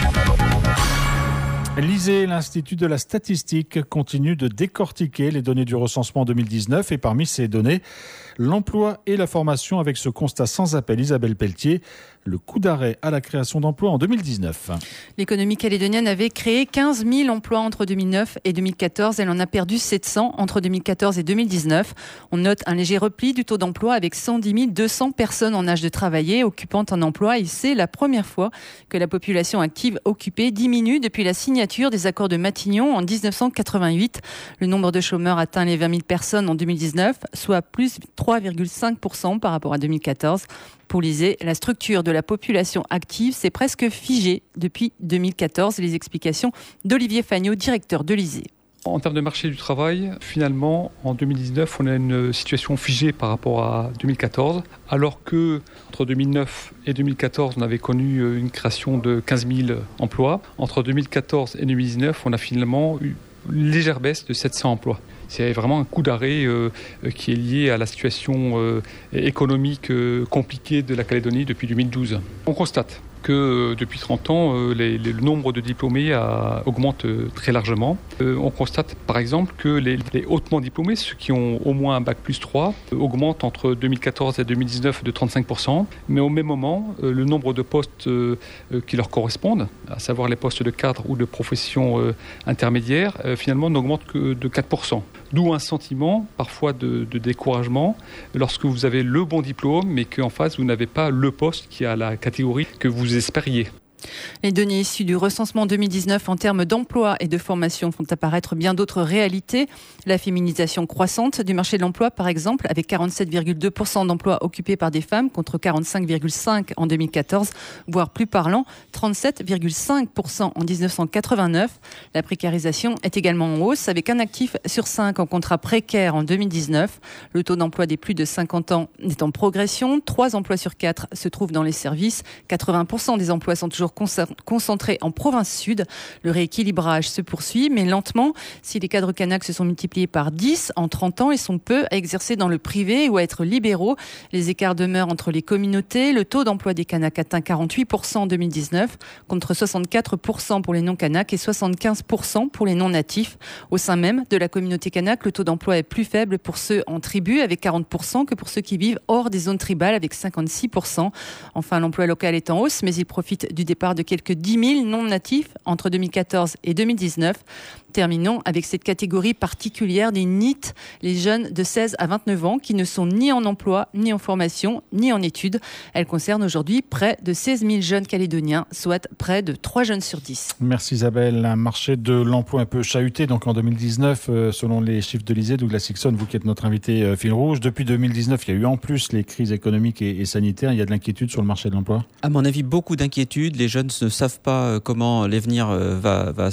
L'ISEE, l'Institut de la statistique, continue de décortiquer les données du recensement 2019 et parmi ces données, l'emploi et la formation avec ce constat sans appel. Isabelle Pelletier, le coup d'arrêt à la création d'emplois en 2019. L'économie calédonienne avait créé 15 000 emplois entre 2009 et 2014. Elle en a perdu 700 entre 2014 et 2019. On note un léger repli du taux d'emploi avec 110 200 personnes en âge de travailler occupant un emploi. Et c'est la première fois que la population active occupée diminue depuis la signature des accords de Matignon en 1988. Le nombre de chômeurs atteint les 20 000 personnes en 2019, soit plus 3,5% par rapport à 2014. Pour l'ISEE, la structure de la population active s'est presque figée depuis 2014. Les explications d'Olivier Fagnot, directeur de l'ISEE. En termes de marché du travail, finalement, en 2019, on a une situation figée par rapport à 2014, alors que entre 2009 et 2014, on avait connu une création de 15 000 emplois. Entre 2014 et 2019, on a finalement eu une légère baisse de 700 emplois. C'est vraiment un coup d'arrêt qui est lié à la situation économique compliquée de la Calédonie depuis 2012. On constate que depuis 30 ans, le nombre de diplômés augmente très largement. On constate par exemple que les hautement diplômés, ceux qui ont au moins un bac plus 3, augmentent entre 2014 et 2019 de 35%. Mais au même moment, le nombre de postes qui leur correspondent, à savoir les postes de cadre ou de profession intermédiaire, finalement n'augmentent que de 4%. D'où un sentiment parfois de découragement lorsque vous avez le bon diplôme mais qu'en face vous n'avez pas le poste qui a la catégorie que vous espériez. Les données issues du recensement 2019 en termes d'emploi et de formation font apparaître bien d'autres réalités. La féminisation croissante du marché de l'emploi, par exemple, avec 47,2% d'emplois occupés par des femmes contre 45,5% en 2014, voire plus parlant, 37,5% en 1989. La précarisation est également en hausse, avec un actif sur 5 en contrat précaire en 2019. Le taux d'emploi des plus de 50 ans est en progression. 3 emplois sur 4 se trouvent dans les services. 80% des emplois sont toujours concentrés en province sud. Le rééquilibrage se poursuit, mais lentement. Si les cadres Kanak se sont multipliés par 10 en 30 ans et sont peu à exercer dans le privé ou à être libéraux, les écarts demeurent entre les communautés. Le taux d'emploi des Kanak atteint 48% en 2019, contre 64% pour les non-Kanak et 75% pour les non-natifs. Au sein même de la communauté Kanak, le taux d'emploi est plus faible pour ceux en tribu, avec 40%, que pour ceux qui vivent hors des zones tribales, avec 56%. Enfin, l'emploi local est en hausse, mais il profite du départ de quelques 10 000 non-natifs entre 2014 et 2019. Terminons avec cette catégorie particulière des NEET, les jeunes de 16 à 29 ans qui ne sont ni en emploi, ni en formation, ni en études. Elle concerne aujourd'hui près de 16 000 jeunes calédoniens, soit près de 3 jeunes sur 10. Merci Isabelle. Un marché de l'emploi un peu chahuté donc en 2019, selon les chiffres de l'ISEE. Douglas Hickson, vous qui êtes notre invité fil rouge. Depuis 2019, il y a eu en plus les crises économiques et sanitaires. Il y a de l'inquiétude sur le marché de l'emploi ? À mon avis, beaucoup d'inquiétudes. les jeunes ne savent pas comment l'avenir va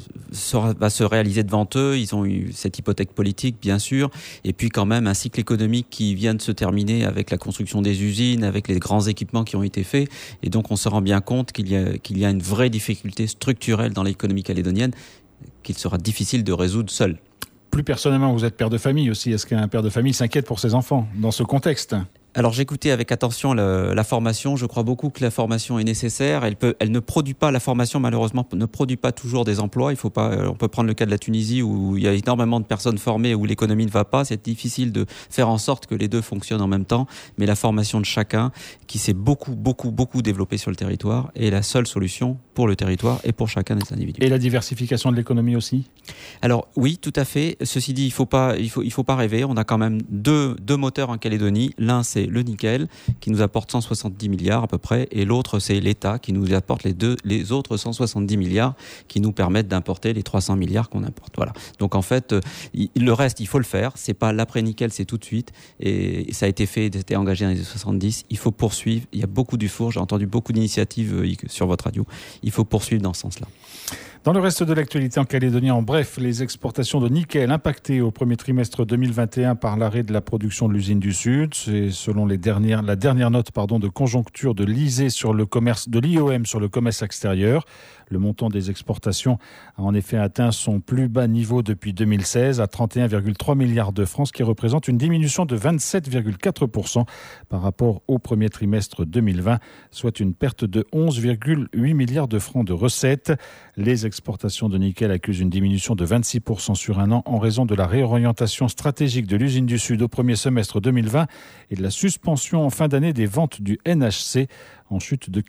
se réaliser devant eux. Ils ont eu cette hypothèque politique, bien sûr, et puis quand même un cycle économique qui vient de se terminer avec la construction des usines, avec les grands équipements qui ont été faits. Et donc on se rend bien compte qu'il y a une vraie difficulté structurelle dans l'économie calédonienne qu'il sera difficile de résoudre seul. Plus personnellement, vous êtes père de famille aussi. Est-ce qu'un père de famille s'inquiète pour ses enfants dans ce contexte ? Alors j'écoutais avec attention la formation. Je crois beaucoup que la formation est nécessaire. Elle ne produit pas, la formation malheureusement ne produit pas toujours des emplois. On peut prendre le cas de la Tunisie où il y a énormément de personnes formées où l'économie ne va pas. C'est difficile de faire en sorte que les deux fonctionnent en même temps. Mais la formation de chacun, qui s'est beaucoup développée sur le territoire, est la seule solution pour le territoire et pour chacun des individus. Et la diversification de l'économie aussi ? Alors oui, tout à fait. Ceci dit, il faut pas rêver. On a quand même deux moteurs en Calédonie. L'un, c'est le nickel qui nous apporte 170 milliards à peu près, et l'autre c'est l'État qui nous apporte les autres 170 milliards qui nous permettent d'importer les 300 milliards qu'on importe. Voilà. Donc en fait, le reste il faut le faire. C'est pas l'après-nickel, c'est tout de suite, et ça a été fait, c'était engagé dans les années 70. Il faut poursuivre. Il y a beaucoup du four. J'ai entendu beaucoup d'initiatives sur votre radio. Il faut poursuivre dans ce sens-là. Dans le reste de l'actualité en Calédonie, en bref, les exportations de nickel impactées au premier trimestre 2021 par l'arrêt de la production de l'usine du Sud. C'est selon la dernière note de conjoncture de l'ISE sur le commerce, de l'IOM sur le commerce extérieur. Le montant des exportations a en effet atteint son plus bas niveau depuis 2016 à 31,3 milliards de francs, ce qui représente une diminution de 27,4% par rapport au premier trimestre 2020, soit une perte de 11,8 milliards de francs de recettes. Les exportations de nickel accusent une diminution de 26% sur un an en raison de la réorientation stratégique de l'usine du Sud au premier semestre 2020 et de la suspension en fin d'année des ventes du NHC, en chute de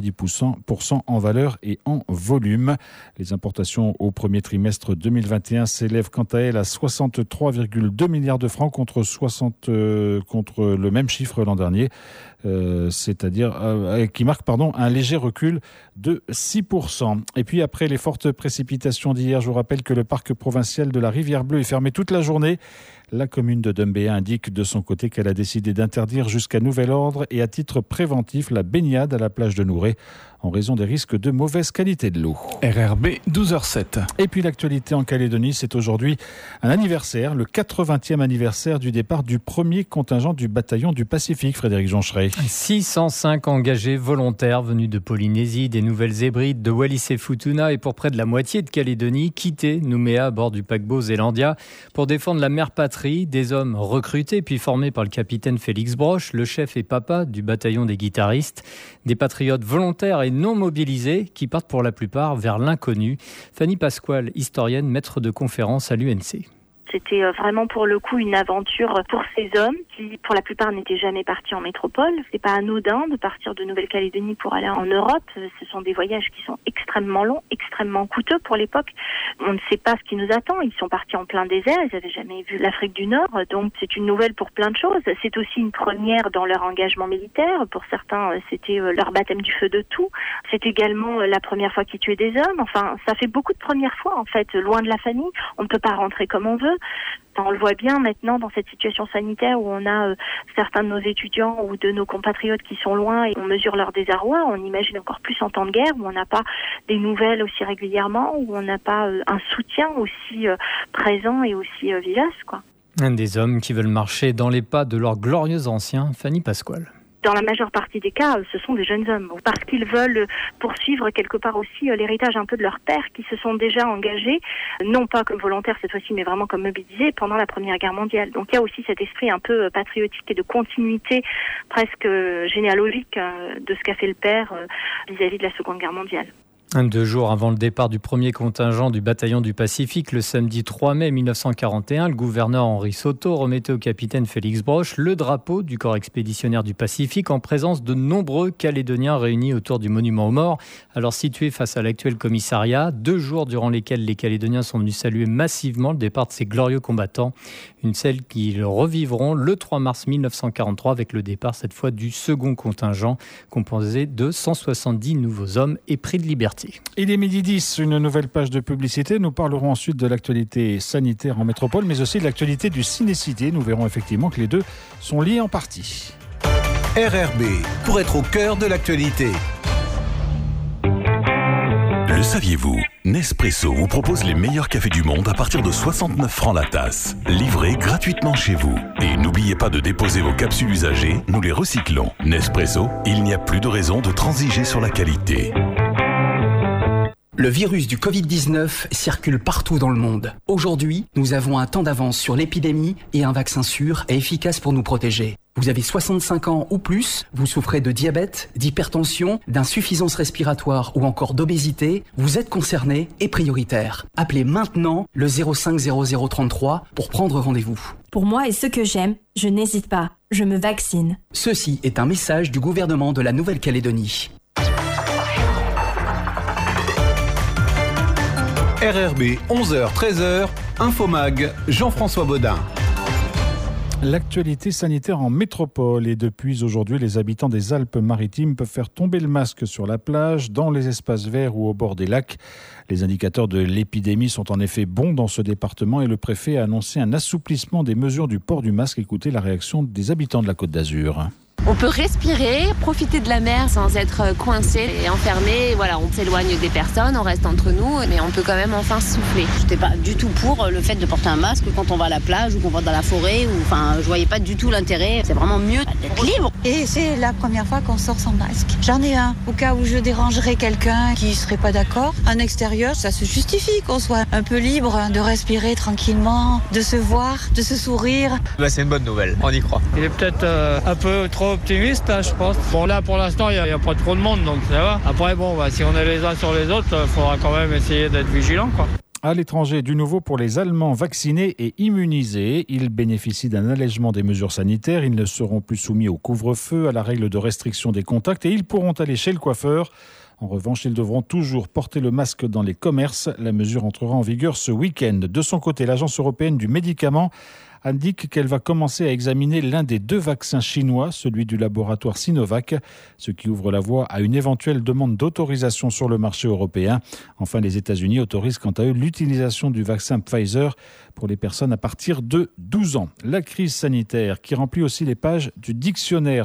90% en valeur et en volume. Les importations au premier trimestre 2021 s'élèvent quant à elles à 63,2 milliards de francs contre le même chiffre l'an dernier, c'est-à-dire qui marque un léger recul de 6%. Et puis après les fortes précipitations d'hier, je vous rappelle que le parc provincial de la Rivière-Bleue est fermé toute la journée. La commune de Dumbéa indique de son côté qu'elle a décidé d'interdire jusqu'à nouvel ordre et à titre préventif la baignade à la plage de Nouret en raison des risques de mauvaise qualité de l'eau. RRB 12h07. Et puis l'actualité en Calédonie, c'est aujourd'hui un anniversaire, le 80e anniversaire du départ du premier contingent du bataillon du Pacifique, Frédéric Joncheret. 605 engagés volontaires venus de Polynésie, des Nouvelles-Hébrides, de Wallis et Futuna et pour près de la moitié de Calédonie, quitté Nouméa à bord du paquebot Zélandia pour défendre la mère patrie, des hommes recrutés puis formés par le capitaine Félix Broche, le chef et papa du bataillon des guitaristes, des patriotes volontaires et non mobilisés qui partent pour la plupart vers l'inconnu. Fanny Pasquale, historienne, maître de conférence à l'UNC. C'était vraiment pour le coup une aventure pour ces hommes qui, pour la plupart, n'étaient jamais partis en métropole. C'est pas anodin de partir de Nouvelle-Calédonie pour aller en Europe. Ce sont des voyages qui sont extrêmement longs, extrêmement coûteux pour l'époque. On ne sait pas ce qui nous attend. Ils sont partis en plein désert. Ils n'avaient jamais vu l'Afrique du Nord. Donc c'est une nouvelle pour plein de choses. C'est aussi une première dans leur engagement militaire. Pour certains, c'était leur baptême du feu de tout. C'est également la première fois qu'ils tuaient des hommes. Enfin, ça fait beaucoup de premières fois, en fait. Loin de la famille, on ne peut pas rentrer comme on veut. On le voit bien maintenant dans cette situation sanitaire où on a certains de nos étudiants ou de nos compatriotes qui sont loin et on mesure leur désarroi. On imagine encore plus en temps de guerre où on n'a pas des nouvelles aussi régulièrement, où on n'a pas un soutien aussi présent et aussi vivace, quoi. Des hommes qui veulent marcher dans les pas de leurs glorieux anciens, Fanny Pasquale. Dans la majeure partie des cas, ce sont des jeunes hommes, parce qu'ils veulent poursuivre quelque part aussi l'héritage un peu de leurs pères qui se sont déjà engagés, non pas comme volontaires cette fois-ci, mais vraiment comme mobilisés pendant la Première Guerre mondiale. Donc il y a aussi cet esprit un peu patriotique et de continuité presque généalogique de ce qu'a fait le père vis-à-vis de la Seconde Guerre mondiale. 2 jours avant le départ du premier contingent du bataillon du Pacifique, le samedi 3 mai 1941, le gouverneur Henri Soto remettait au capitaine Félix Broche le drapeau du corps expéditionnaire du Pacifique en présence de nombreux Calédoniens réunis autour du monument aux morts, alors situé face à l'actuel commissariat. 2 jours durant lesquels les Calédoniens sont venus saluer massivement le départ de ces glorieux combattants. Une scène qu'ils revivront le 3 mars 1943 avec le départ cette fois du second contingent composé de 170 nouveaux hommes épris de liberté. Il est 12h10, une nouvelle page de publicité. Nous parlerons ensuite de l'actualité sanitaire en métropole, mais aussi de l'actualité du Ciné-Cité. Nous verrons effectivement que les deux sont liés en partie. RRB, pour être au cœur de l'actualité. Le saviez-vous ? Nespresso vous propose les meilleurs cafés du monde à partir de 69 francs la tasse. Livrés gratuitement chez vous. Et n'oubliez pas de déposer vos capsules usagées, nous les recyclons. Nespresso, il n'y a plus de raison de transiger sur la qualité. Le virus du Covid-19 circule partout dans le monde. Aujourd'hui, nous avons un temps d'avance sur l'épidémie et un vaccin sûr et efficace pour nous protéger. Vous avez 65 ans ou plus, vous souffrez de diabète, d'hypertension, d'insuffisance respiratoire ou encore d'obésité, vous êtes concerné et prioritaire. Appelez maintenant le 05 0033 pour prendre rendez-vous. Pour moi et ceux que j'aime, je n'hésite pas, je me vaccine. Ceci est un message du gouvernement de la Nouvelle-Calédonie. RRB 11h-13h, Infomag, Jean-François Baudin. L'actualité sanitaire en métropole et depuis aujourd'hui, les habitants des Alpes-Maritimes peuvent faire tomber le masque sur la plage, dans les espaces verts ou au bord des lacs. Les indicateurs de l'épidémie sont en effet bons dans ce département et le préfet a annoncé un assouplissement des mesures du port du masque. Écoutez la réaction des habitants de la Côte d'Azur. On peut respirer, profiter de la mer sans être coincé et enfermé. Voilà, on s'éloigne des personnes, on reste entre nous, mais on peut quand même enfin souffler. J'étais pas du tout pour le fait de porter un masque quand on va à la plage ou qu'on va dans la forêt. Je voyais pas du tout l'intérêt. C'est vraiment mieux d'être libre. Et c'est la première fois qu'on sort sans masque. J'en ai un, au cas où je dérangerais quelqu'un qui serait pas d'accord. En extérieur, ça se justifie qu'on soit un peu libre de respirer tranquillement, de se voir, de se sourire. C'est une bonne nouvelle, on y croit. Il est peut-être un peu trop optimiste, je pense. Bon, là, pour l'instant, il n'y a pas trop de monde, donc ça va. Après, si on est les uns sur les autres, il faudra quand même essayer d'être vigilant, quoi. À l'étranger, du nouveau pour les Allemands vaccinés et immunisés. Ils bénéficient d'un allègement des mesures sanitaires. Ils ne seront plus soumis au couvre-feu, à la règle de restriction des contacts et ils pourront aller chez le coiffeur. En revanche, ils devront toujours porter le masque dans les commerces. La mesure entrera en vigueur ce week-end. De son côté, l'Agence européenne du médicament indique qu'elle va commencer à examiner l'un des 2 vaccins chinois, celui du laboratoire Sinovac, ce qui ouvre la voie à une éventuelle demande d'autorisation sur le marché européen. Enfin, les États-Unis autorisent quant à eux l'utilisation du vaccin Pfizer pour les personnes à partir de 12 ans. La crise sanitaire qui remplit aussi les pages du dictionnaire.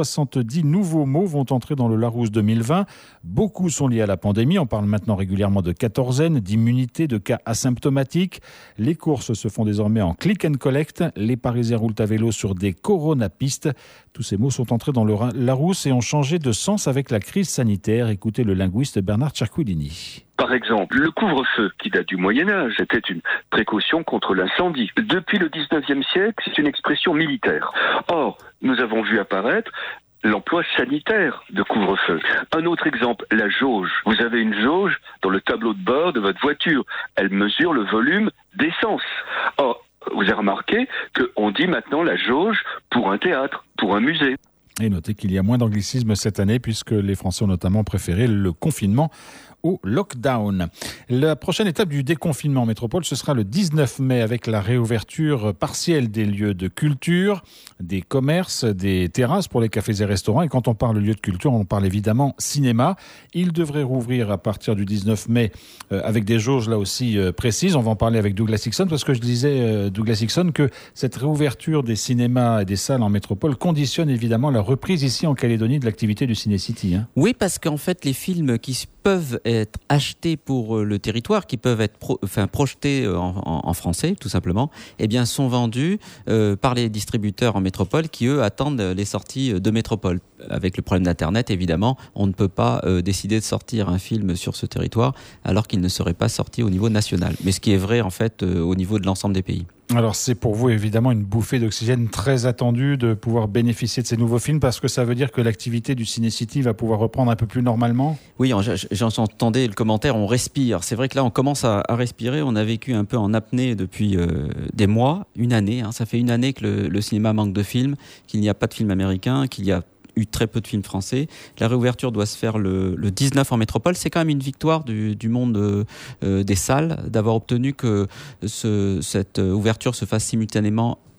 170 nouveaux mots vont entrer dans le Larousse 2020. Beaucoup sont liés à la pandémie. On parle maintenant régulièrement de quatorzaine, d'immunité, de cas asymptomatiques. Les courses se font désormais en click and collect. Les Parisiens roulent à vélo sur des coronapistes. Tous ces mots sont entrés dans le Larousse et ont changé de sens avec la crise sanitaire. Écoutez le linguiste Bernard Ciarquilini. Par exemple, le couvre-feu, qui date du Moyen-Âge, était une précaution contre l'incendie. Depuis le 19e siècle, c'est une expression militaire. Or, nous avons vu apparaître l'emploi sanitaire de couvre-feu. Un autre exemple, la jauge. Vous avez une jauge dans le tableau de bord de votre voiture. Elle mesure le volume d'essence. Or, vous avez remarqué qu'on dit maintenant la jauge pour un théâtre, pour un musée. Et notez qu'il y a moins d'anglicisme cette année puisque les Français ont notamment préféré le confinement au lockdown. La prochaine étape du déconfinement en métropole, ce sera le 19 mai avec la réouverture partielle des lieux de culture, des commerces, des terrasses pour les cafés et restaurants. Et quand on parle lieu de culture, on parle évidemment cinéma. Il devrait rouvrir à partir du 19 mai avec des jauges là aussi précises. On va en parler avec Douglas Hickson parce que je disais, Douglas Hickson, que cette réouverture des cinémas et des salles en métropole conditionne évidemment la reprise ici en Calédonie de l'activité du Ciné-City. Oui, parce qu'en fait, les films qui peuvent être achetés pour le territoire, qui peuvent être projetés en français, tout simplement, eh bien, sont vendus par les distributeurs en métropole qui, eux, attendent les sorties de métropole. Avec le problème d'Internet, évidemment, on ne peut pas décider de sortir un film sur ce territoire alors qu'il ne serait pas sorti au niveau national. Mais ce qui est vrai, en fait, au niveau de l'ensemble des pays. Alors c'est pour vous évidemment une bouffée d'oxygène très attendue de pouvoir bénéficier de ces nouveaux films parce que ça veut dire que l'activité du Ciné-City va pouvoir reprendre un peu plus normalement ? Oui, j'entendais le commentaire, on respire. C'est vrai que là on commence à respirer, on a vécu un peu en apnée depuis des mois, une année. Ça fait une année que le cinéma manque de films, qu'il n'y a pas de films américains, qu'il y a eu très peu de films français. La réouverture doit se faire le 19 en métropole. C'est quand même une victoire du monde des salles d'avoir obtenu que cette ouverture se fasse simultanément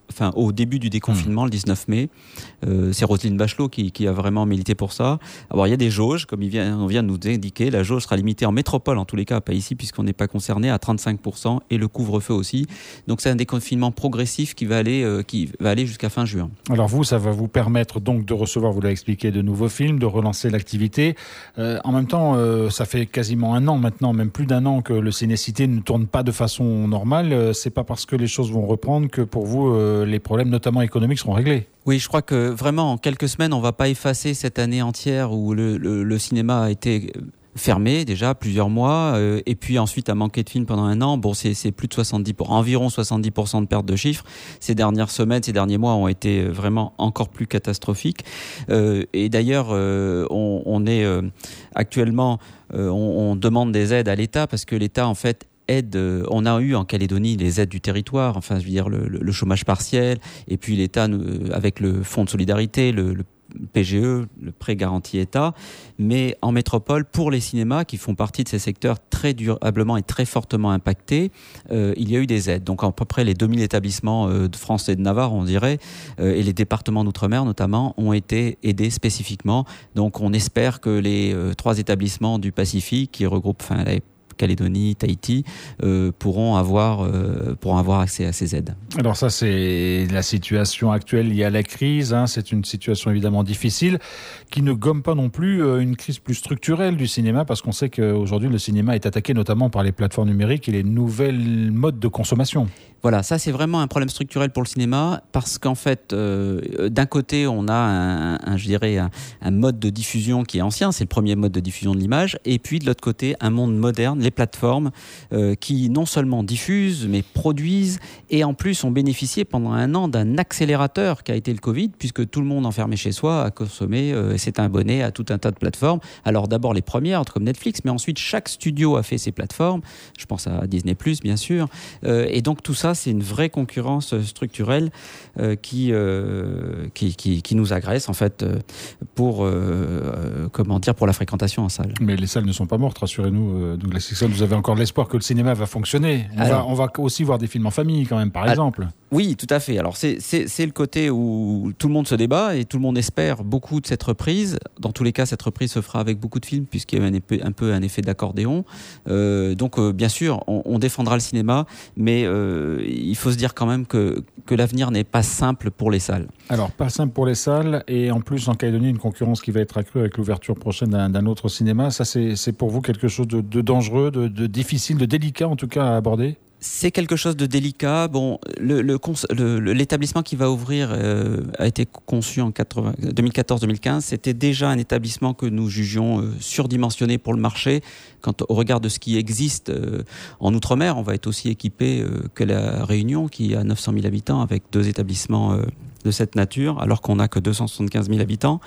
au début du déconfinement, le 19 mai. C'est Roselyne Bachelot qui a vraiment milité pour ça. Alors il y a des jauges, comme on vient de nous indiquer. La jauge sera limitée en métropole, en tous les cas, pas ici, puisqu'on n'est pas concerné, à 35%, et le couvre-feu aussi. Donc c'est un déconfinement progressif qui va aller jusqu'à fin juin. Alors vous, ça va vous permettre donc de recevoir, vous l'avez expliqué, de nouveaux films, de relancer l'activité. En même temps, ça fait quasiment un an maintenant, même plus d'un an, que le Ciné-Cité ne tourne pas de façon normale. C'est pas parce que les choses vont reprendre que pour vous, les problèmes, notamment économiques, seront réglés. Oui, je crois que vraiment, en quelques semaines, on va pas effacer cette année entière où le cinéma a été fermé déjà plusieurs mois, et puis ensuite a manqué de films pendant un an. Bon, c'est plus de environ 70% de perte de chiffres. Ces dernières semaines, ces derniers mois ont été vraiment encore plus catastrophiques. Et d'ailleurs, on est actuellement, on demande des aides à l'État parce que l'État, en fait, on a eu en Calédonie les aides du territoire, enfin je veux dire le chômage partiel, et puis l'État avec le fonds de solidarité, le PGE, le prêt garanti État, mais en métropole, pour les cinémas qui font partie de ces secteurs très durablement et très fortement impactés, il y a eu des aides. Donc à peu près les 2000 établissements de France et de Navarre, on dirait, et les départements d'outre-mer notamment, ont été aidés spécifiquement. Donc on espère que les 3 établissements du Pacifique, qui regroupent la Calédonie, Tahiti, pourront avoir accès à ces aides. Alors ça, c'est la situation actuelle liée à la crise. C'est une situation évidemment difficile qui ne gomme pas non plus une crise plus structurelle du cinéma, parce qu'on sait qu'aujourd'hui, le cinéma est attaqué notamment par les plateformes numériques et les nouvelles modes de consommation. Voilà, ça c'est vraiment un problème structurel pour le cinéma, parce qu'en fait, d'un côté, on a un mode de diffusion qui est ancien, c'est le premier mode de diffusion de l'image, et puis de l'autre côté, un monde moderne, les plateformes qui non seulement diffusent, mais produisent, et en plus ont bénéficié pendant un an d'un accélérateur qui a été le Covid, puisque tout le monde enfermé chez soi a consommé, s'est abonné à tout un tas de plateformes. Alors d'abord les premières, comme Netflix, mais ensuite chaque studio a fait ses plateformes. Je pense à Disney+, bien sûr. Et donc tout ça, c'est une vraie concurrence structurelle qui nous agresse en fait pour la fréquentation en salle. Mais les salles ne sont pas mortes, rassurez-nous. Douglas Sixon, vous avez encore l'espoir que le cinéma va fonctionner. On va aussi voir des films en famille quand même, par exemple. Oui, tout à fait. Alors c'est le côté où tout le monde se débat et tout le monde espère beaucoup de cette reprise. Dans tous les cas, cette reprise se fera avec beaucoup de films, puisqu'il y a un peu un effet d'accordéon. Donc bien sûr, on défendra le cinéma, mais il faut se dire quand même que l'avenir n'est pas simple pour les salles. Alors, pas simple pour les salles, et en plus en Calédonie, une concurrence qui va être accrue avec l'ouverture prochaine d'un autre cinéma. Ça, c'est pour vous quelque chose de dangereux, de difficile, de délicat en tout cas à aborder ? C'est quelque chose de délicat. Bon, l'établissement qui va ouvrir a été conçu en 2014-2015. C'était déjà un établissement que nous jugions surdimensionné pour le marché. Au regard de ce qui existe en Outre-mer, on va être aussi équipé que la Réunion, qui a 900 000 habitants, avec 2 établissements de cette nature, alors qu'on n'a que 275 000 habitants.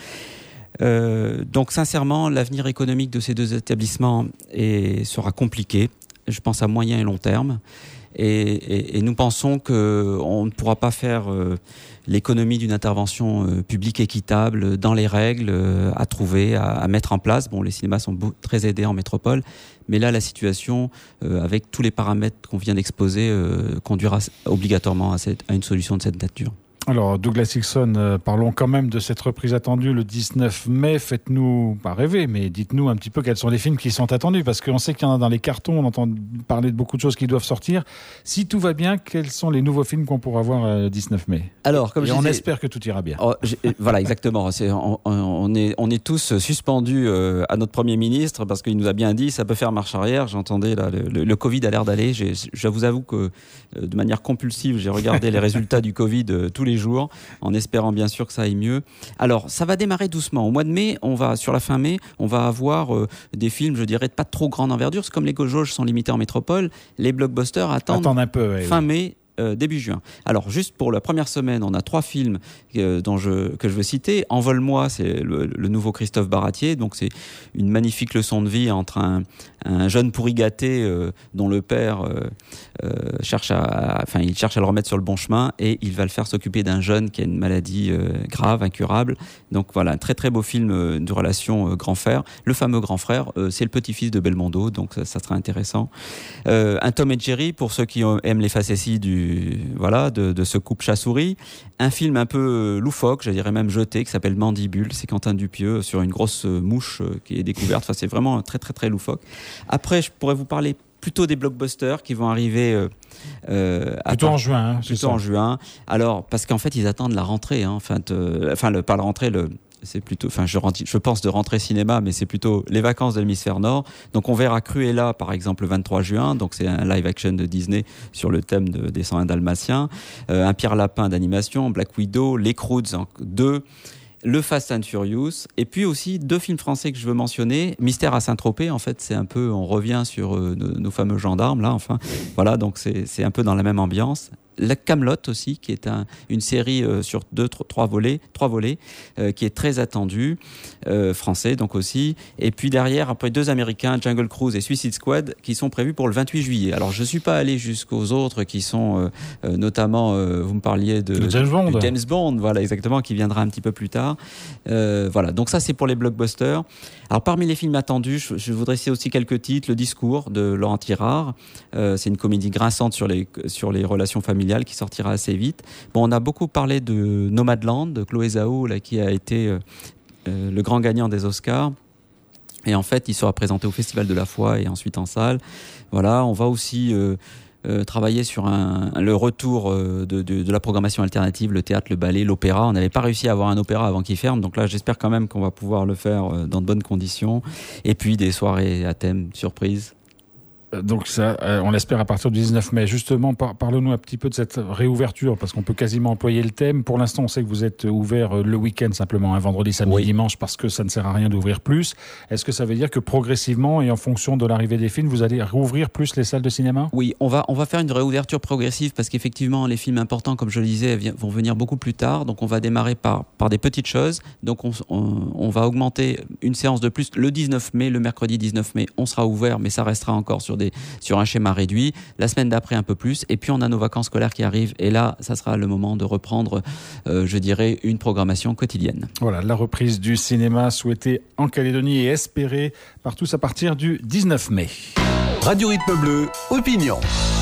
Donc sincèrement, l'avenir économique de ces 2 établissements sera compliqué. Je pense à moyen et long terme. Et nous pensons qu'on ne pourra pas faire l'économie d'une intervention publique équitable dans les règles à trouver, à mettre en place. Bon, les cinémas sont très aidés en métropole, mais là, la situation, avec tous les paramètres qu'on vient d'exposer, conduira obligatoirement à une solution de cette nature. Alors, Douglas Sixon, parlons quand même de cette reprise attendue le 19 mai. Faites-nous pas rêver, mais dites-nous un petit peu quels sont les films qui sont attendus, parce qu'on sait qu'il y en a dans les cartons, on entend parler de beaucoup de choses qui doivent sortir. Si tout va bien, quels sont les nouveaux films qu'on pourra voir le 19 mai ? Alors, comme on espère que tout ira bien. Voilà, exactement. On est tous suspendus à notre Premier ministre, parce qu'il nous a bien dit ça peut faire marche arrière. J'entendais là, le Covid a l'air d'aller. Je vous avoue que de manière compulsive, j'ai regardé les résultats du Covid tous les jours, en espérant bien sûr que ça aille mieux. Alors, ça va démarrer doucement. Au mois de mai, sur la fin mai, on va avoir des films, je dirais, de pas trop grande envergure. C'est comme les jauges sont limitées en métropole, les blockbusters attendent un peu, fin mai. Début juin. Alors, juste pour la première semaine, on a 3 films que je veux citer. Envole-moi, c'est le nouveau Christophe Baratier. Donc, c'est une magnifique leçon de vie entre un jeune pourri gâté dont le père cherche à le remettre sur le bon chemin, et il va le faire s'occuper d'un jeune qui a une maladie grave, incurable. Donc, voilà, un très très beau film de relation grand frère. Le fameux grand frère, c'est le petit-fils de Belmondo, donc ça sera intéressant. Un Tom et Jerry, pour ceux qui aiment les facéties du de ce couple chat-souris. Un film un peu loufoque, je dirais même jeté, qui s'appelle Mandibule. C'est Quentin Dupieux sur une grosse mouche qui est découverte. Enfin, c'est vraiment très très très loufoque. Après, je pourrais vous parler plutôt des blockbusters qui vont arriver plutôt en juin. Plutôt en juin. Alors, parce qu'en fait, ils attendent la rentrée. Pas la rentrée, c'est plutôt, je pense de rentrée cinéma, mais c'est plutôt les vacances de l'hémisphère nord. Donc on verra Cruella, par exemple, le 23 juin. Donc c'est un live action de Disney sur le thème des 101 Dalmatiens. Un Pierre Lapin d'animation, Black Widow, Les Croods 2. Le Fast and Furious, et puis aussi 2 films français que je veux mentionner. Mystère à Saint-Tropez, en fait, c'est un peu, on revient sur nos fameux gendarmes, là, enfin. Voilà, donc c'est un peu dans la même ambiance. La Kaamelott aussi, qui est une série sur 3 volets, qui est très attendue, français donc aussi. Et puis derrière, après 2 Américains, Jungle Cruise et Suicide Squad, qui sont prévus pour le 28 juillet. Alors je suis pas allé jusqu'aux autres qui sont notamment, vous me parliez de James Bond, voilà exactement, qui viendra un petit peu plus tard. Voilà, donc ça c'est pour les blockbusters. Alors parmi les films attendus, je voudrais citer aussi quelques titres. Le Discours de Laurent Tirard, c'est une comédie grinçante sur les relations familiales qui sortira assez vite. Bon, on a beaucoup parlé de Nomadland, de Chloé Zhao, là, qui a été le grand gagnant des Oscars. Et en fait, il sera présenté au Festival de la Foi et ensuite en salle. Voilà, on va aussi travailler sur le retour de la programmation alternative, le théâtre, le ballet, l'opéra. On n'avait pas réussi à avoir un opéra avant qu'il ferme, donc là, j'espère quand même qu'on va pouvoir le faire dans de bonnes conditions. Et puis, des soirées à thème surprise. Donc ça, on l'espère à partir du 19 mai. Justement, parlez-nous un petit peu de cette réouverture, parce qu'on peut quasiment employer le thème. Pour l'instant, on sait que vous êtes ouvert le week-end simplement, vendredi, samedi, dimanche, parce que ça ne sert à rien d'ouvrir plus. Est-ce que ça veut dire que progressivement et en fonction de l'arrivée des films, vous allez rouvrir plus les salles de cinéma ? Oui, on va faire une réouverture progressive, parce qu'effectivement, les films importants, comme je le disais, vont venir beaucoup plus tard. Donc on va démarrer par des petites choses. Donc on va augmenter une séance de plus le 19 mai, le mercredi 19 mai. On sera ouvert, mais ça restera encore sur un schéma réduit. La semaine d'après, un peu plus. Et puis, on a nos vacances scolaires qui arrivent. Et là, ça sera le moment de reprendre, je dirais, une programmation quotidienne. Voilà, la reprise du cinéma souhaitée en Calédonie et espérée par tous à partir du 19 mai. Radio Rythme Bleu, opinion.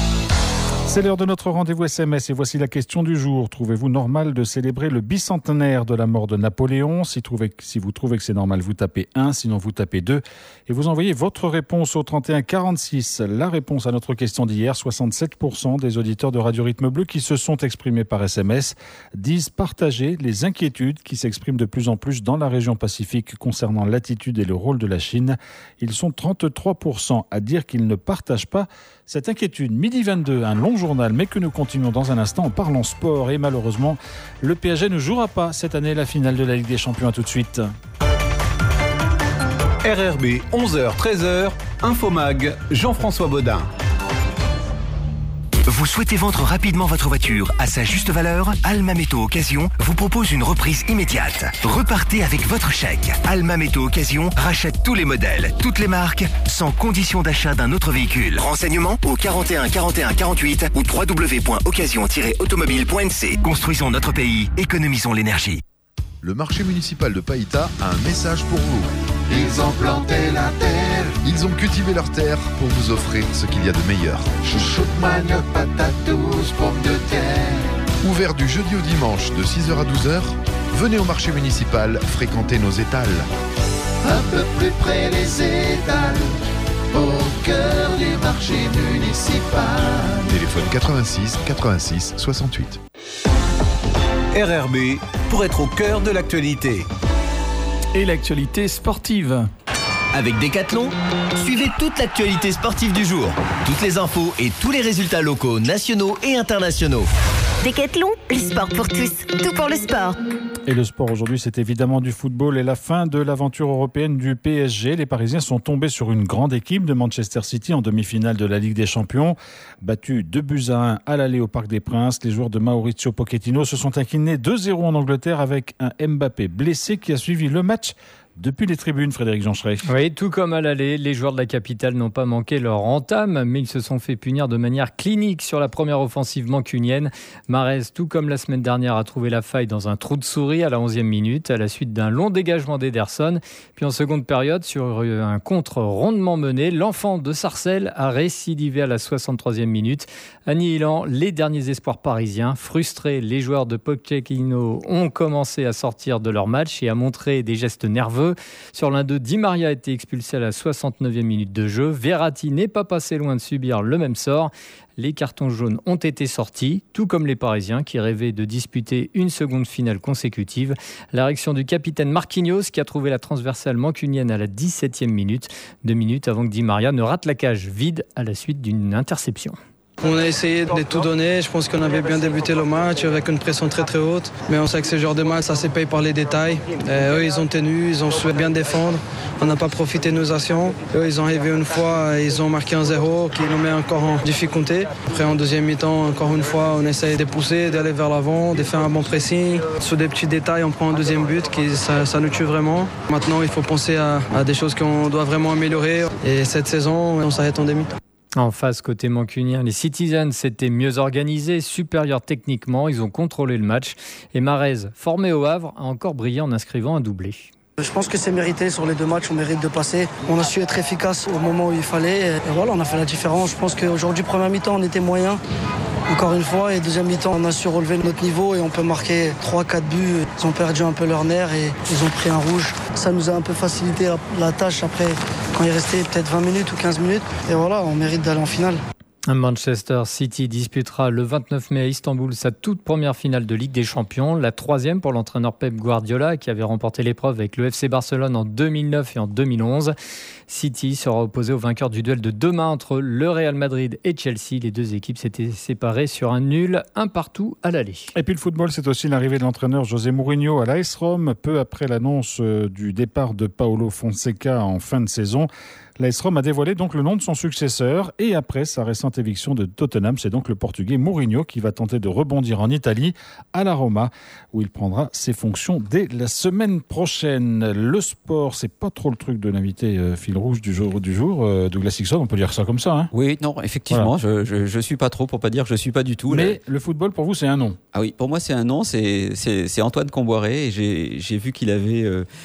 C'est l'heure de notre rendez-vous SMS et voici la question du jour. Trouvez-vous normal de célébrer le bicentenaire de la mort de Napoléon ? Si vous trouvez que c'est normal, vous tapez 1, sinon vous tapez 2 et vous envoyez votre réponse au 31 46. La réponse à notre question d'hier, 67% des auditeurs de Radio Rythme Bleu qui se sont exprimés par SMS disent partager les inquiétudes qui s'expriment de plus en plus dans la région Pacifique concernant l'attitude et le rôle de la Chine. Ils sont 33% à dire qu'ils ne partagent pas cette inquiétude. Midi 22, un long journal, mais que nous continuons dans un instant en parlant sport. Et malheureusement, le PSG ne jouera pas cette année la finale de la Ligue des Champions. À tout de suite. RRB, 11h-13h, Infomag, Jean-François Baudin. Vous souhaitez vendre rapidement votre voiture à sa juste valeur ? Alma Métaux Occasion vous propose une reprise immédiate. Repartez avec votre chèque. Alma Métaux Occasion rachète tous les modèles, toutes les marques, sans condition d'achat d'un autre véhicule. Renseignements au 41 41 48 ou www.occasion-automobile.nc. Construisons notre pays, économisons l'énergie. Le marché municipal de Païta a un message pour vous. Ils ont planté la terre. Ils ont cultivé leur terre pour vous offrir ce qu'il y a de meilleur. Chouchoute, manioc, patatous, pommes de terre. Ouvert du jeudi au dimanche de 6h à 12h, venez au marché municipal fréquenter nos étals. Un peu plus près des étals, au cœur du marché municipal. Téléphone 86 86 68. RRB, pour être au cœur de l'actualité. Et l'actualité sportive. Avec Decathlon, suivez toute l'actualité sportive du jour. Toutes les infos et tous les résultats locaux, nationaux et internationaux. Decathlon, le sport pour tous, tout pour le sport. Et le sport aujourd'hui, c'est évidemment du football et la fin de l'aventure européenne du PSG. Les Parisiens sont tombés sur une grande équipe de Manchester City en demi-finale de la Ligue des Champions. Battus 2-1 à l'aller au Parc des Princes, les joueurs de Mauricio Pochettino se sont inclinés 2-0 en Angleterre avec un Mbappé blessé qui a suivi le match depuis les tribunes, Frédéric Joncheret. Oui, tout comme à l'aller, les joueurs de la capitale n'ont pas manqué leur entame, mais ils se sont fait punir de manière clinique sur la première offensive mancunienne. Marez, tout comme la semaine dernière, a trouvé la faille dans un trou de souris à la 11e minute, à la suite d'un long dégagement d'Ederson. Puis en seconde période, sur un contre rondement mené, l'enfant de Sarcelles a récidivé à la 63e minute, annihilant les derniers espoirs parisiens. Frustrés, les joueurs de Pochettino ont commencé à sortir de leur match et à montrer des gestes nerveux. Sur l'un d'eux, Di Maria a été expulsé à la 69e minute de jeu. Verratti n'est pas passé loin de subir le même sort. Les cartons jaunes ont été sortis, tout comme les Parisiens qui rêvaient de disputer une seconde finale consécutive. La réaction du capitaine Marquinhos qui a trouvé la transversale mancunienne à la 17e minute, 2 minutes avant que Di Maria ne rate la cage vide à la suite d'une interception. On a essayé de tout donner. Je pense qu'on avait bien débuté le match avec une pression très très haute. Mais on sait que ce genre de match, ça se paye par les détails. Eux, ils ont tenu, ils ont su bien défendre. On n'a pas profité de nos actions. Eux, ils ont arrivé une fois, ils ont marqué un 0 qui nous met encore en difficulté. Après, en deuxième mi-temps, encore une fois, on essaye de pousser, d'aller vers l'avant, de faire un bon pressing. Sur des petits détails, on prend un deuxième but ça nous tue vraiment. Maintenant, il faut penser à des choses qu'on doit vraiment améliorer. Et cette saison, on s'arrête en demi-temps. En face, côté mancunien, les Citizens étaient mieux organisés, supérieurs techniquement. Ils ont contrôlé le match. Et Marez, formé au Havre, a encore brillé en inscrivant un doublé. Je pense que c'est mérité sur les 2 matchs, on mérite de passer. On a su être efficace au moment où il fallait. Et voilà, on a fait la différence. Je pense qu'aujourd'hui, première mi-temps, on était moyen. Encore une fois, et deuxième mi-temps, on a su relever notre niveau et on peut marquer 3-4 buts. Ils ont perdu un peu leur nerf et ils ont pris un rouge. Ça nous a un peu facilité la tâche après, quand il restait peut-être 20 minutes ou 15 minutes. Et voilà, on mérite d'aller en finale. Manchester City disputera le 29 mai à Istanbul sa toute première finale de Ligue des Champions, la 3e pour l'entraîneur Pep Guardiola qui avait remporté l'épreuve avec le FC Barcelone en 2009 et en 2011. City sera opposé au vainqueur du duel de demain entre le Real Madrid et Chelsea. Les 2 équipes s'étaient séparées sur un nul, 1-1 à l'aller. Et puis le football, c'est aussi l'arrivée de l'entraîneur José Mourinho à l'AS Rome, peu après l'annonce du départ de Paulo Fonseca en fin de saison. L'AS Rome a dévoilé donc le nom de son successeur et après sa récente éviction de Tottenham, c'est donc le Portugais Mourinho qui va tenter de rebondir en Italie à la Roma où il prendra ses fonctions dès la semaine prochaine. Le sport, c'est pas trop le truc de l'invité fil rouge du jour, Douglas Hickson, on peut dire ça comme ça. Hein, oui, non, effectivement, voilà. je suis pas trop pour pas dire que je suis pas du tout. Mais le football pour vous c'est un nom. Ah oui, pour moi c'est un nom, c'est Antoine Comboiré et j'ai vu qu'il avait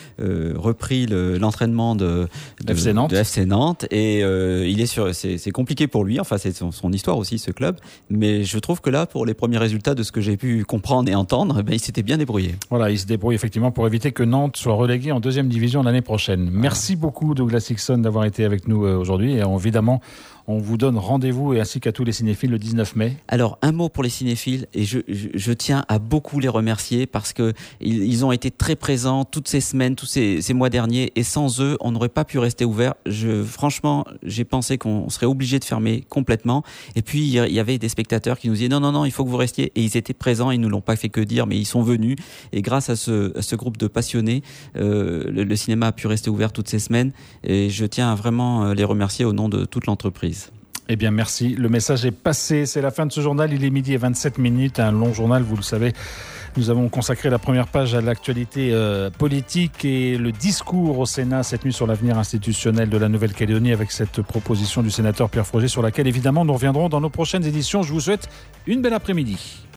repris l'entraînement de FC Nantes et il est sur, c'est compliqué pour lui, enfin c'est son histoire aussi ce club, mais je trouve que là pour les premiers résultats de ce que j'ai pu comprendre et entendre, il s'était bien débrouillé. Voilà, il se débrouille effectivement pour éviter que Nantes soit relégué en 2e division l'année prochaine. Merci beaucoup Douglas Hickson d'avoir été avec nous aujourd'hui et évidemment on vous donne rendez-vous et ainsi qu'à tous les cinéphiles le 19 mai. Alors un mot pour les cinéphiles et je tiens à beaucoup les remercier parce que ils ont été très présents toutes ces semaines, tous ces mois derniers et sans eux on n'aurait pas pu rester ouvert. Franchement j'ai pensé qu'on serait obligé de fermer complètement et puis il y avait des spectateurs qui nous disaient non il faut que vous restiez et ils étaient présents, ils nous l'ont pas fait que dire mais ils sont venus et grâce à ce groupe de passionnés le cinéma a pu rester ouvert toutes ces semaines et je tiens à vraiment les remercier au nom de toute l'entreprise. Eh bien, merci. Le message est passé. C'est la fin de ce journal. Il est 12h27. Un long journal, vous le savez. Nous avons consacré la première page à l'actualité politique et le discours au Sénat cette nuit sur l'avenir institutionnel de la Nouvelle-Calédonie avec cette proposition du sénateur Pierre Froger sur laquelle, évidemment, nous reviendrons dans nos prochaines éditions. Je vous souhaite une belle après-midi.